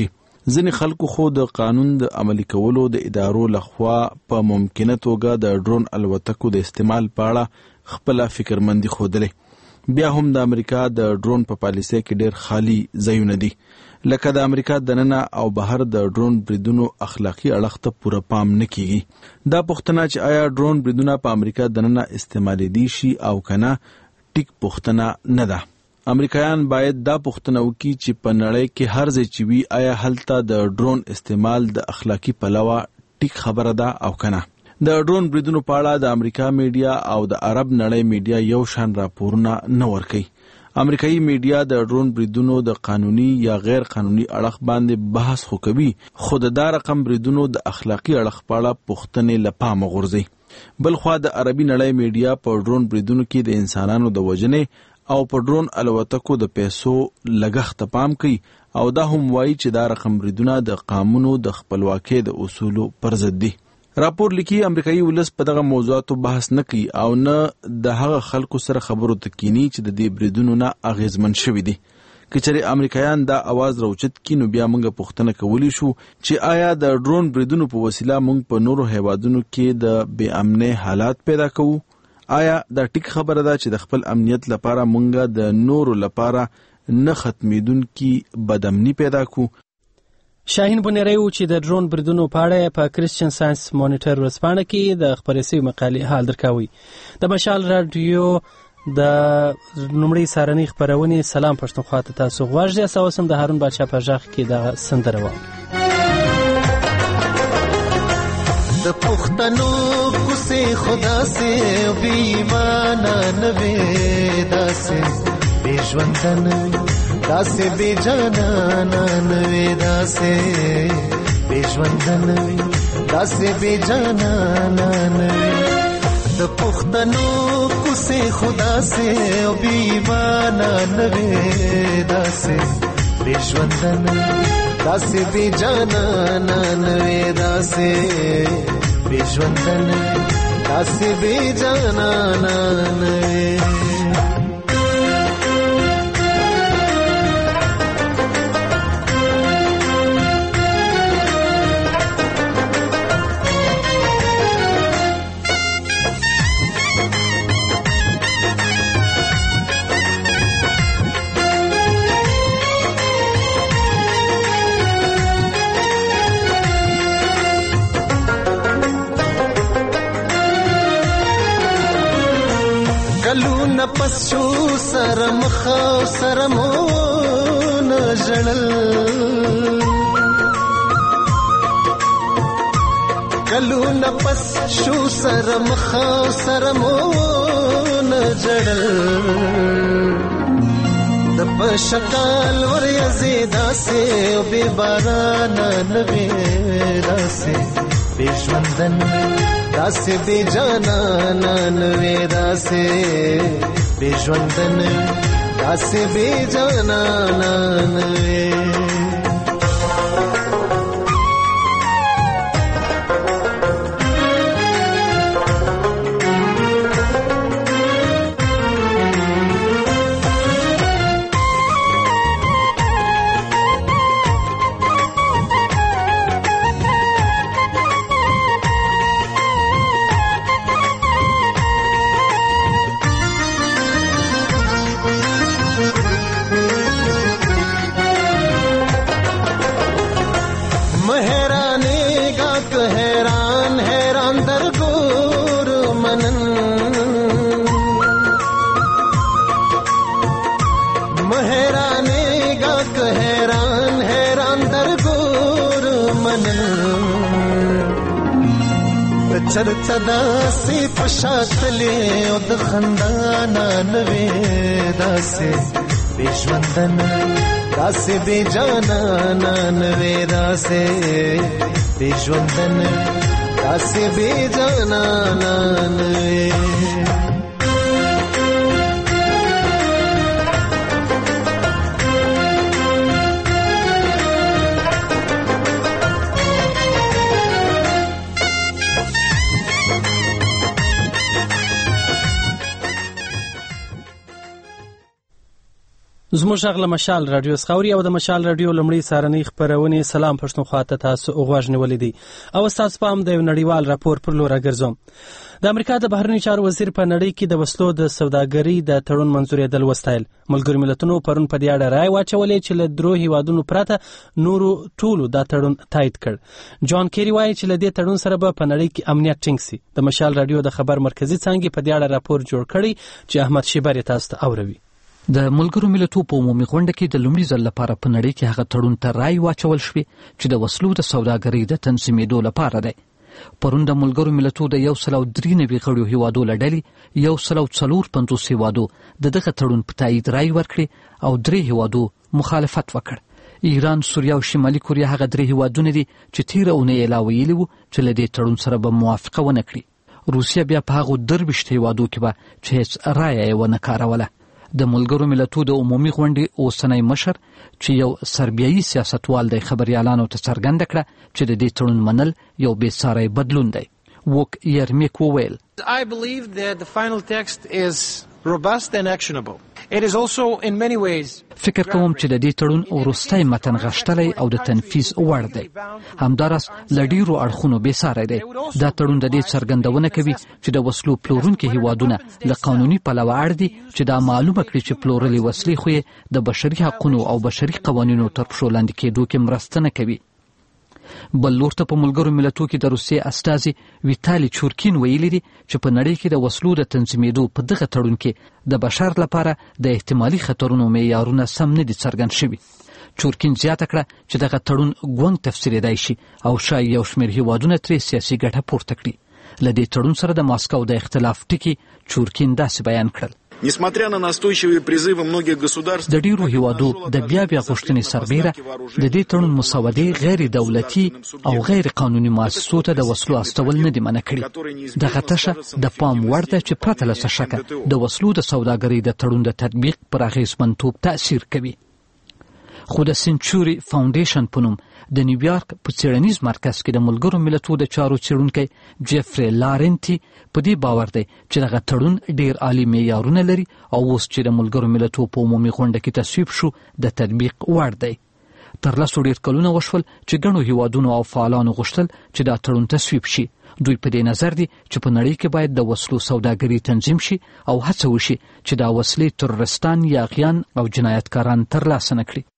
ځینې خلکو خو د قانون د عملي کولو د ادارو لخوا په ممکنه توګه د ډرون الوتکو د استعمال په اړه خپل فکرمندي ښودلې. بیا هم د امریکا د ډرون په پالیسۍ کې ډېر خالی ځایونه دي، لکه د امریکا دننه او بهر د ډرون بریدونو اخلاقی اړخ ته پوره پام نه کیږي. دا پوښتنه چې آیا ډرون بریدونه په امریکا دننه استعمالېدی شي او کنه ټیک پوښتنه نه ده. امریکایان باید دا پوښتنه وکړي چې په نړۍ کې هر ځای چې وي آیا هلته د ډرون استعمال د اخلاقی پلوه ټیک خبره ده او کنه. د ډرون بریدونو په اړه د امریکا میډیا او د عرب نړۍ میډیا یو شان راپورونه نه ورکوي. امریکایي میډیا د ډرون بریدونو د قانوني یا غیر قانوني اړخ باندې بحث خو کوي، خو د دا رقم بریدونو د اخلاقی اړخ په اړه پوښتنې له پامه غورځي. بل خوا د عربي نړۍ میډیا په ډرون بریدونو کې د انسانانو د وژنې او په ډرون الوتکو د پیسو لګښت پام کوي او دا هم وایي چې دا رقم بریدونه د قانونو د خپلواکۍ د اصولو پر ضد دي. راپور لیکي امریکایي ولس په دغه موضوعاتو بحث نه کوي او نه د هغه خلکو سره خبرو ته کینی چې د دې بریدونو نه اغیزمن شوي دي. که چېرې امریکایان دا اواز راوچت کړي نو بیا موږ پوښتنه کولی شو چې آیا د ډرون بریدونو په وسیله موږ په نورو هیوادونو کې د بې امنۍ حالات پیدا کوو؟ آیا دا ټیک خبره ده چې د خپل امنیت لپاره موږ د نورو لپاره نه ختمیدونکي بدامني پیدا کو؟ شاهین بنيري و چې د ډرون بریدونو په اړه په کریسچن ساينس مانیټر ورځپاڼه کې د خبرې شوی مقالې حال درکوي. د مشال رادیو د نومړي سارنۍ خبرونه سلام پښتونخوا ته تاسو غواړئ. اساسم د هارون بادشاه په ځخ کې د سندره و د پښتنو کوسه خدا سے بے ایمانه نوې داسې بے ژوندن داسې بے جانانه نوې داسې بے ژوندن داسې بے جانانه نوې د پښتنو کوسه خدا سے بے ایمانه نوې داسې بے ژوندن داسې بے جانانه نوې داسې بے ژوندن داسې بے جانانه نوې. کلونه پس شو سره مخاو سره مون ژړل کلونه پس شو سره مخاو سره مون ژړل د پشکال ور یزیدا سه او به باران نوې داسې بے ژوندن داسې بے جانانه نوې داسې بے ژوندن داسې بے جانانه نوې. چرته داسې پشاتلې او د خندانا نوې داسې بے ژوندن داسې بے جانانا نوې داسې بے ژوندن داسې بے جانانا نوې. زموږ غږ له مشال رادیو څخه اوري او د مشال رادیو لومړی سهارنۍ خپرونې سلام پښتونخوا ته تاسو غوږ نیولې دي او ستاسو پام د یو نړیوال راپور پر لور راګرځوم. د امریکا د بهرنیو چارو وزیر په نړۍ کې د وسلو د سوداګرۍ د تړون منځورېدل وستایل. ملګرو ملتونو پرون په دې اړه رایه واچولې چې له درو هیوادونو پرته نورو ټولو دا تړون تایید کړ. جان کیری وایي چې له دې تړون سره به په نړۍ کې امنیت ټینګ سي. د مشال رادیو د خبر مرکزی څانګې په دې اړه راپور جوړ کړی چې احمد شیبر تاسو ته اوروي. د ملګرو ملتونو په عمومي غونډه کې د لومړي ځل لپاره په نړۍ کې هغه تړون ته رای واچول شوې چې د وسلو د سوداګرۍ د تنظیمېدو لپاره دی. پرون د ملګرو ملتونو د یو سل او درې نوي غړو هیوادو له ډلې یو سل او څلور پنځوس هیوادو د دغه تړون په تایید رای ورکړې او درې هیوادو مخالفت وکړ. ایران، سوریه او شمالي کوریا هغه درې هیوادونه دي چې تیره اونۍ یې لا ویلي وو چې له دې تړون سره به موافقه ونه کړي. روسیه بیا په هغو درویشت هیوادو کې به چې هېڅ رایه یې ونه کاروله. د ملګرو ملتونو د عمومي غونډې اوسنی مشر چې یو سربیایي سیاستوال دی خبریالانو ته څرګنده کړه چې د دې تړون منل یو بې ساری بدلون دی. وک یرمیک وویل I believe that the final text is robust and actionable. It is also in many ways فکر کوم چې د دې تړون وروستی متن غښتلی او د تنفیذ وړ دی. همداراز له ډیرو اړخونو بې ساری دی. دا تړون د دې څرګندونه کوي چې د وسلو پلورونکي هیوادونه له قانوني پلوه اړ دي چې دا معلومه کړي چې پلورلې وسلې خو یې د بشري حقونو او بشري قوانینو تر پښو لاندې کېدو کې مرسته نه کوي. بل لور ته په ملګرو ملتونو کې د روسیې استازي ویتالي چورکین ویلي دي چې په نړۍ کې د وسلو د تنظیمېدو په دغه تړون کې د بشر لپاره د احتمالي خطرونو معیارونه سم نه دي څرګند شوي. چورکین زیاته کړه چې دغه تړون ګونګ تفسیرېدای شي او شاید یو شمېر هیوادونه ترې سیاسي ګټه پورته کړي. له دې تړون سره د ماسکو د اختلاف ټکي چورکین داسې بیان کړل. Несмотря на настойчивые призывы многих государств, د ډیرو هیوادو د بیا بیا غوښتنې سربیره د دې تړون مسودې غیر دولتي او غیر قانوني مؤسسو ته د وسلو استول نه دي منع کړي. دغه تشه د پام وړ ده چې پرته له څه شکه د وسلو د سوداګرۍ د تړون د تطبیق پر اغېزمنتوب تأثیر کوي. خو د سنچوري فاونډیشن په نوم د نیویارک په څېړنیز مرکز کې د ملګرو ملتونو د چارو څېړونکی جیفري لارنټي په دې باور دی چې دغه تړون ډېر عالي معیارونه لري او اوس چې د ملګرو ملتونو په عمومي غونډه کې تصویب شو د تطبیق وړ دی. تر لسو ډېر کلونه وشول چې ګڼو هیوادونو او فعالانو غوښتل چې دا تړون تصویب شي. دوی په دې نظر دي چې په نړۍ کې باید د وسلو سوداګري تنظیم شي او هڅه وشي چې دا وسلې ترورستان یا غیان او جنایتکاران ترلاسه نه کړي.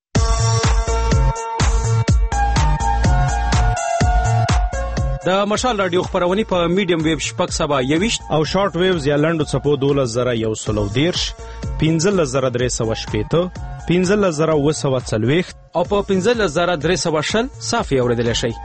د مشال رادیو خبرونه په میډیم ویب شپږ سبا یويشت او شارټ ویوز یا لنډو څپو دولس زره یو سل او دیرش پنځلس زره درې سوه شپېته پنځلس زره اووه سوه څلوېښت او په پنځلس زره درې سوه شل صافي اورېدلی شئ.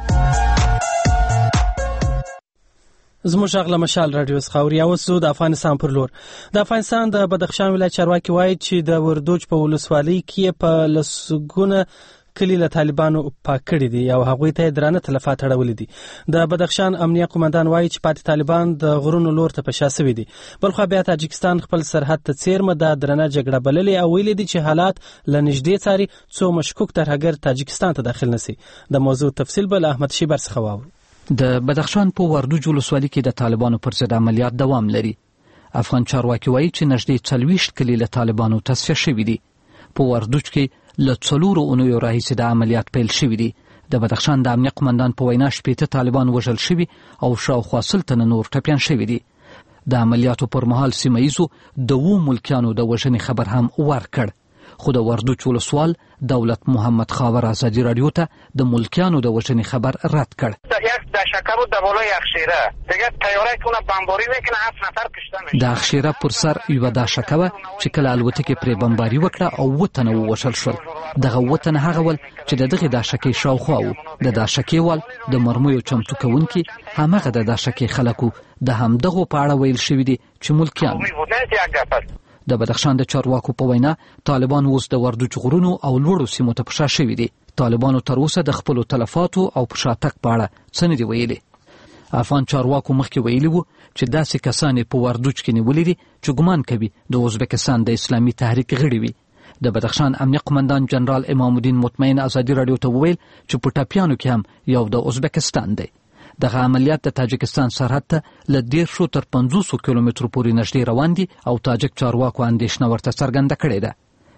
زموږ غږ له مشال رادیو څخه اوري. اوس د افغانستان پر لور. د افغانستان د بدخشان ولایت چارواکي وایي چې د وردوج په ولسوالۍ کې په لسګونه کلی له طالبانو پاک کړي دي او هغوی ته درانه تلفات اړولي دي. د بدخشان امنیه قومندان وایي چې پاتې طالبان د غرونو لور ته په شا سوي دي. بلخوا بیا تاجکستان خپل سرحد ته څیرمه د درنه جګړه بللې او ویلي دي چې حالات له نږدې څاري څو مشکوک ترهګر تاجکستان ته داخل نشي. د موضوع تفصیل به له احمد شیبر څخه واورو. د بدخشان په وردوج ولسوالۍ کې د طالبانو پر ضد عملیات دوام لري. افغان چارواکي وایي چې نږدې څلوېښت کلي له طالبانو تصفیه شوي دي. په وردوج کې له څلورو اونیو راهیسې د عملیات پیل شوي دي. د بدخشان د امنیه قومندان په وینا شپېته طالبان وژل شوي او شاوخوا سل تنه نور ټپیان شوي دي. د عملیاتو پر مهال سیمه ییزو د اوو ملکیانو د وژنې خبر هم ورکړ. خو د وردوج ولسوال دولت محمد خاور ازادي رادیو ته د ملکیانو د وژنې خبر رد کړ. یک دشکه بود در بالای اخشیره دیگه طیاره که اون بمباری میکنه هفت نفر کشته میشه. د اخشیره پر سر یوه دشکه وه چې کله الوتکې پرې بمباري وکړه او اووه تنه ووژل شول. دغه اووه تنه هغه ول چې د دغې دشکې شاوخوا وو. د دشکې وال د مرمیو چمتو کوونکي همغه د دشکې خلک وو. د همدغو په اړه ویل شوي دي چې ملکیان د بدخشان د چارواکو په وینا طالبان اوس د وردوج غرونو او لوړو سیمو ته په شا شوي دي. طالبانو تر اوسه د خپلو تلفاتو او په شا تګ په اړه څه نه دي ویلي. افغان چارواکو مخکې ویلي وو چې داسې کسان یې په وردوج کې نیولي دي چې ګمان کوي د ازبکستان د اسلامي تحریک غړي وي. د بدخشان امنیه قومندان جنرال امام الدین مطمئن ازادي رادیو ته وویل چې په ټپیانو کې هم یو د ازبکستان دی. دغه عملیات د تاجکستان سرحد ته له دیرشو تر پنځوسو کیلومترو پورې نږدې روان دي او تاجک چارواکو اندېښنه ورته څرګنده کړې ده.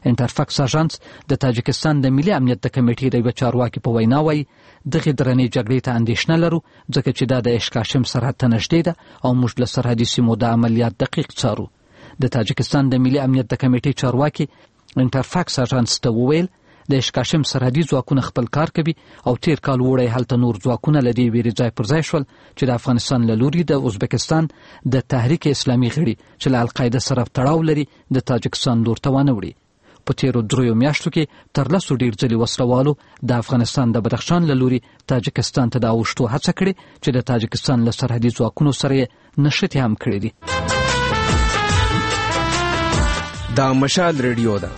انټرفاکس اژانس د تاجکستان د ملي امنیت د کمیټې د یو چارواکي په وینا وایي دغه درنې جګړې ته اندېښنه لرو ځکه چې دا د اشکاشم سرحد ته نږدې ده او موږ له سرحدي سیمو د عملیات دقیق څارو. د تاجکستان د ملي امنیت د کمیټې چارواکي انټرفاکس اژانس ته وویل د اشکاشم سرحدي ځواکونه خپل کار کوي او تیر کال وړي هلته نور ځواکونه له دې ویرې ځای پر ځای شول چې د افغانستان له لوري د ازبکستان د تحریک اسلامي غړي چې له القاعده سره تړاو لري د تاجکستان لور ته ونه وړي. په تیرو دریو میاشتو کې تر لسو ډیر ځلې وسلوالو د افغانستان د بدخشان له لوري تاجکستان ته د اوښتو هڅه کړې چې د تاجکستان له سرحدي ځواکونو سره یې نښتې هم کړې دي. دا مشال ریډیو ده.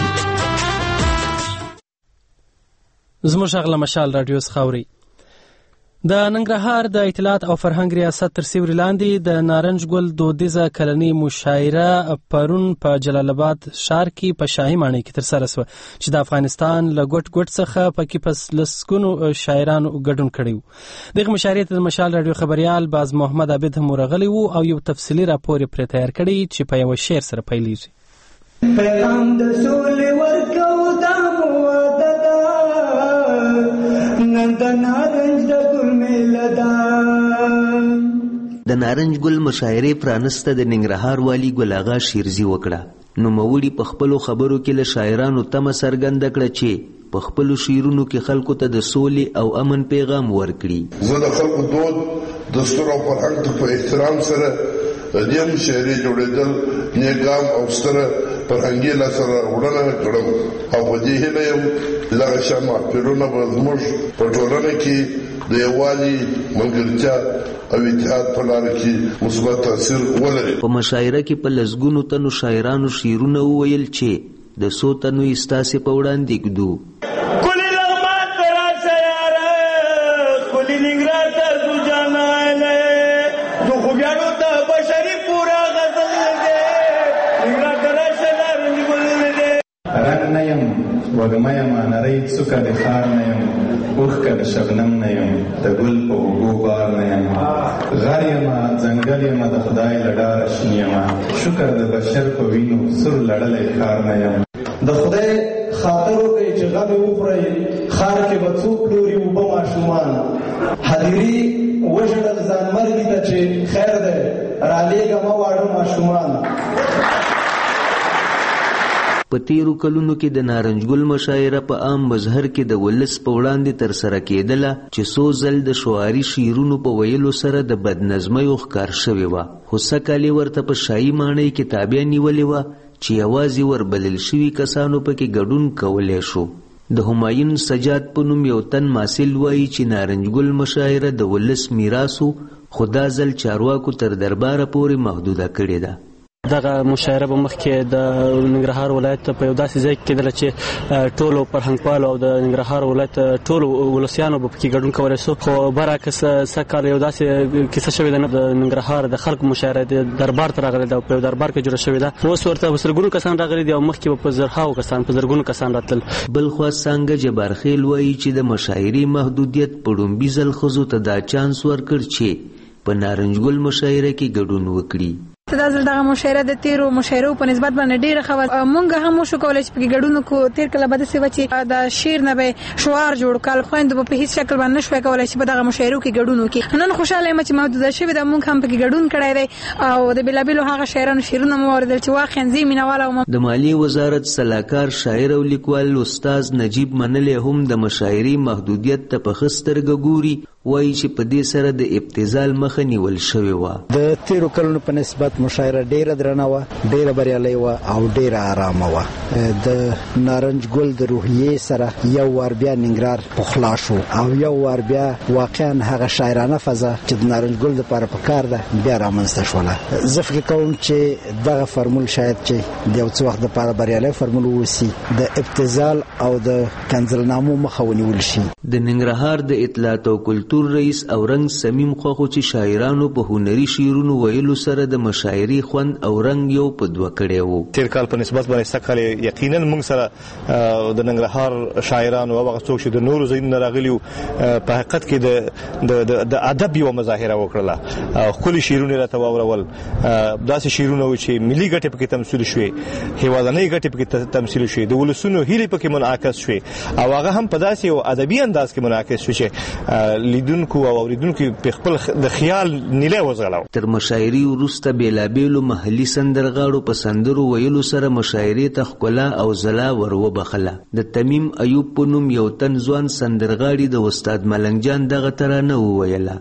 زموږ غږ له مشال راډیو څخه اورئ. د ننګرهار د اطلاعات او فرهنګ ریاست تر سیوري لاندې د نارنج ګل دودیزه کلنۍ مشاعره پرون په جلال آباد ښار کې په شاهي ماڼۍ کې ترسره شوه چې د افغانستان له ګوټ ګوټ څخه پکې په لسګونو شاعرانو ګډون کړی و. دغه مشاعرې ته د مشال راډیو خبریال باز محمد عابد هم ورغلی و او یو تفصیلي راپور یې پرې تیار کړی چې په یوه شعر سره پیلیږي. پیغام د سولې ورکو دا مو واده ده نن د نارنج د ګل میله ده. د نارنج ګل مشاعرې پرانسته د ننګرهار والي ګل اغا شیرزي وکړه. نوموړي په خپلو خبرو کې له شاعرانو تمه څرګنده کړه چې په خپلو شعرونو کې خلکو ته د سولې او امن پیغام ورکړي. زه د خلکو دود دستور او فرهنګ ته په احترام سره دې مشاعرې جوړېدل نیګام او ستره فرهنګي لاسره وړاندې کړم او په دې هیله یم لږ شمه پیرونه به زموږ په ټولنه کې د یووالي ملګرتیا او اتحاد په لاره کې مثبت تاثیر ولري. په مشاعره کې په لسګونو تنو شاعرانو شعرونه وویل چې د څو تنو یې ستاسې په وړاندې ږدو. وږمه یم نری څوکه د ښار نه یم اوښکه د شبنم نه یم د ګل په اوږو بار نه یم غر یم ځنګل یم د خدای له ډاره شین یم شکر د بشر په وینو سور لړلی ښار نه یم. د خدای خاطر وکړئ چې غم وخورئ ښار کې به څوک پلوري اوبه ماشومان حاضري وژړل ځانمرګي ته چې خیر دی رالیږه مه واړه ماشومان. په تیرو کلونو کې د نارنج ګل مشاعره په عام مظهر کې د ولس په وړاندې ترسره کېدله چې څو ځل د شعاري شعرونو په ویلو سره د بدنظمیو ښکار شوې وه، خو سږ ورته په شاهي ماڼۍ کې تابع نیولې وه چې یوازې وربلل شوي کسانو پکې ګډون کولی شو. د همایون سجاد په نوم یو تن محصل وایي چې نارنج ګل مشاعره د ولس میراث و، خو دا ځل چارواکو تر درباره پورې محدوده کړې ده. دغه مشاعره به مخکې د ننګرهار ولایت په یو داسې ځای کې کېدله چې ټولو فرهنګپالو او د ننګرهار ولایت ټولو ولسیانو به پکې ګډون کولی شو، خو برعکس سږ کال یو داسې کیسه شوې ده د ننګرهار د خلکو مشاعره د دربار ته راغلې ده او په یو دربار کې جوړه شوې ده. اوس ورته په سلګونو کسان راغلي دي او مخکې به په زرهاو کسان په زرګونو کسان راتلل. بلخوا څانګه جبارخیل وایي چې د مشاعرې محدودیت په لومبي ځل ښځو ته دا چانس ورکړ چې په نارنج ګل مشاعره کې ګډون وکړي. دا ځل دغه مشاعره د تیرو مشاعرو په نسبت باندې ډیره ښه وه. مونږ هم وشو کولی چې پکې ګډون وکړو. تیر کله به داسې وه چې د شعر نه به شعار جوړ کړل، خویندو به په هېڅ شکل باندې نه شوی کولی چې په دغه مشاعرو کې ګډون وکړي. نن خوشحاله یم چې محدوده شوې ده، مونږ هم پکې ګډون کړی دی او د بېلابېلو هغه شاعرانو شعرونه مو واورېدل چې واقعا زه یې مینهواله وم. د مالیې وزارت سلاکار شاعر او لیکوال استاد نجیب منلې هم د مشاعرې محدودیت ته په ښه سترګه ګوري. وایي چې په دې سره د ابتذال مخه نیول شوې وه. د تیرو کلونو په نسبت مشاعره ډیره درنه وه، ډیره بریالۍ وه او ډیره آرامه وه. د نارنج ګل د روحیې سره یو وار بیا ننګرهار پخلا شو او یو وار بیا واقعا هغه شاعرانه فضا چې د نارنج ګل دپاره پکار ده بیا رامنځته شوله. زه فکر کوم چې دغه فرمول شاید چې د یو څه وخت دپاره بریالی فرمول ووسي، د ابتذال او د کنځلنامو مخه ونیول شي. د ننګرهار د اطلاعات او کلتور کلتور رئیس اورنګ سمیم خوخو چې شاعرانو په هنري شعرونو ویلو سره د مشاعري خوند او رنګ یو په دوه کړی وو. تیر کال په نسبت باندې سکهال یقینا موږ سره د ننګرهار شاعرانو او هغه څوک چې د نورو ځایونو راغلي په حقیقت کې د د ادب یو مظاهره وکړه. خپل شعرونه راته واورول، داسې شعرونه چې ملي ګټې پکې تمثیل شوې، هیوادنۍ ګټې پکې تمثیل شوې، د ولسونو هیلې پکې منعکس شوې او هغه هم په داسې یو ادبي انداز کې منعکس شو چې لیدونکو او اوریدونکو په خپل د خیال نیله وزغلاو. تر مشاعري وروسته بیلابیلو محلي سندرغاړو په سندرو ویلو سره مشاعري ته ښکلا او ځلا ور وبخله. د تمیم ایوب په نوم یو تن ځوان سندرغاړي د استاد ملنګ جان دغه ترانه وویله.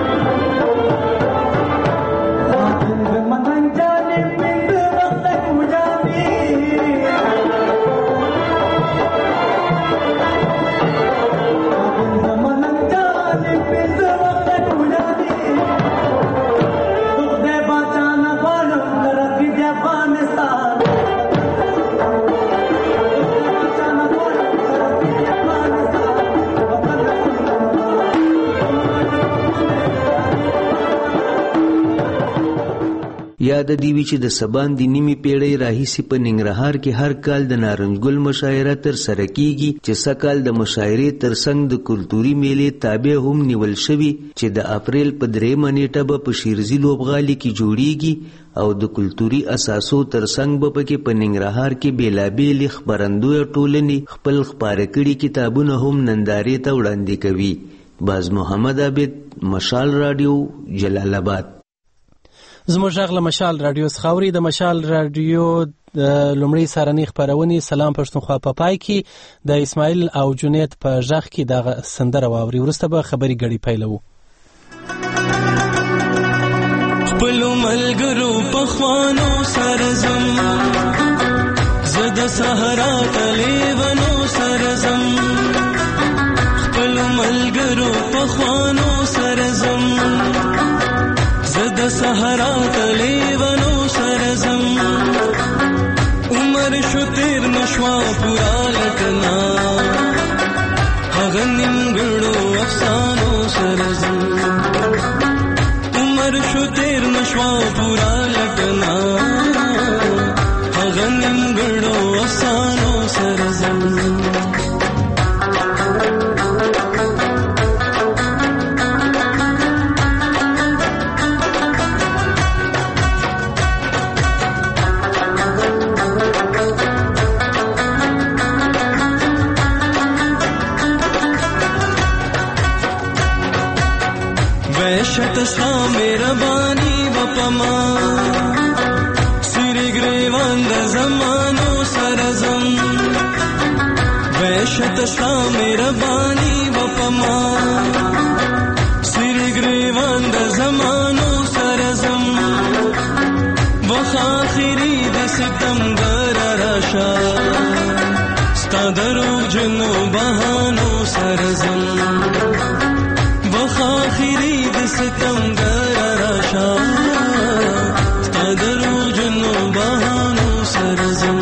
یاد دی وی چې د سبان د نیمه پیړۍ راهیسې په ننګرهار کې هر کال د نارنج ګل مشاعره تر سره کیږي چې سکهال د مشاعرې ترڅنګ د کلتوري میلې تابع هم نیول شوی چې د اپریل په دریمه نیټه به په شیرزي لوبغالي کې جوړیږي او د کلتوري اساسو ترڅنګ به پکې په ننګرهار کې بیلابېلې خپرندوی ټولنې خپل خپاره کړي کتابونه هم نندارې ته وړاندې کوي. باز محمد عابد، مشال رادیو، جلال آباد. زموږ غږ له مشال رادیو څخه اوري. د مشال رادیو د لومړۍ سهارنۍ خپرونې سلام پښتونخوا په پای کې د اسماعیل او جنید په غږ کې دغه سندره واوري. وروسته به خبري ګړۍ پیلوو. خپلو ملګرو پخوانو سره زم، زه د صحرا لیونو سره زم. خپلو ملګرو پخوانو سره زم، د صحرا لیونو سره زم. عمر شو تیر نشوا پورا لټنا، هغه نیمګړو افسانو سره زم. عمر شو تیر نشوا پورا لټنا، هغه نیمګړو افسانو سره زم. وحشت سا مهربانی وپما، سری گریوان د زمانو سرزم. وحشت سا مهربانی وپما، سری گریوان د زمانو سرزم. وخ آخری د ستمګر راشا، ستا درو جنو بهانو سرزم. وخ آخری د ستمګر راشا، ستا درو جنو بهانو سرزم.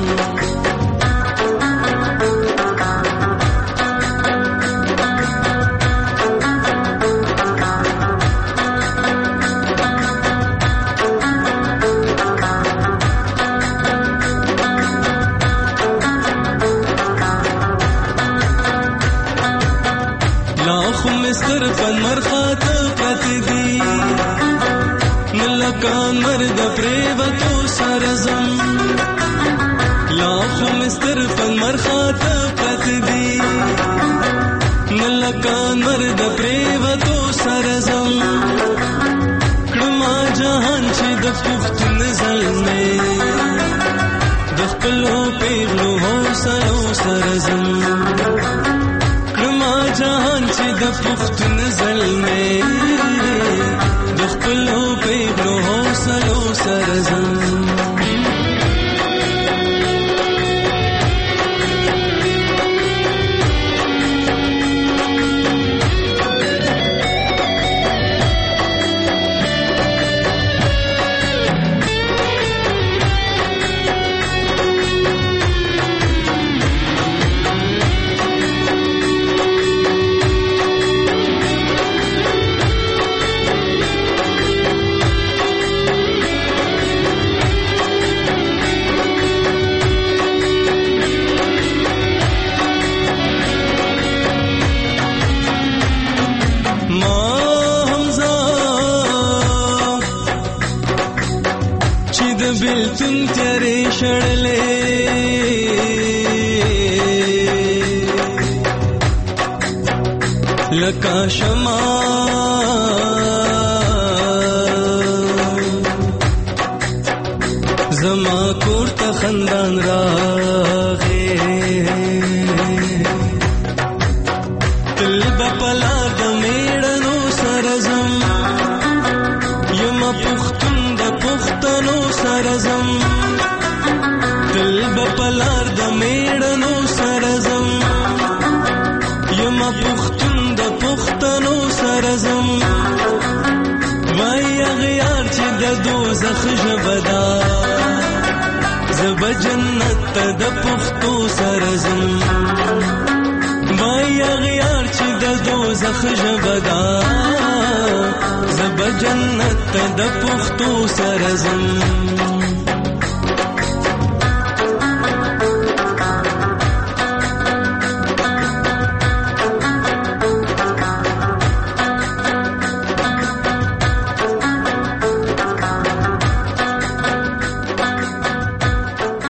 ملکان مرد پریوتو سرزم، لاخو مستر فن مرخات پت دی. ملکان مرد پریوتو سرزم، کړما جهان چې د پښتون زلمې، د خپلو پیغلو حوصلو سرزم. کړما جهان چې د پښتون زلمې، د خپلو پیغلو حوصلو سرزم. شتون تیارې شړلې لکه شمع زما کور ته خندان راغې تل به په لار د میړنو سره ځم یمه پښتون د پښتنو سره ځم تل به په لار د میړنو سره ځم یمه پښتون د پښتنو سره ځم وای هغه یار چې د دوزخ ژبه ده زب جنت ته د پښتو سره ځم وای هغه یار چې د دوزخ ژبه ده زب جنت ته د پښتو سره ځم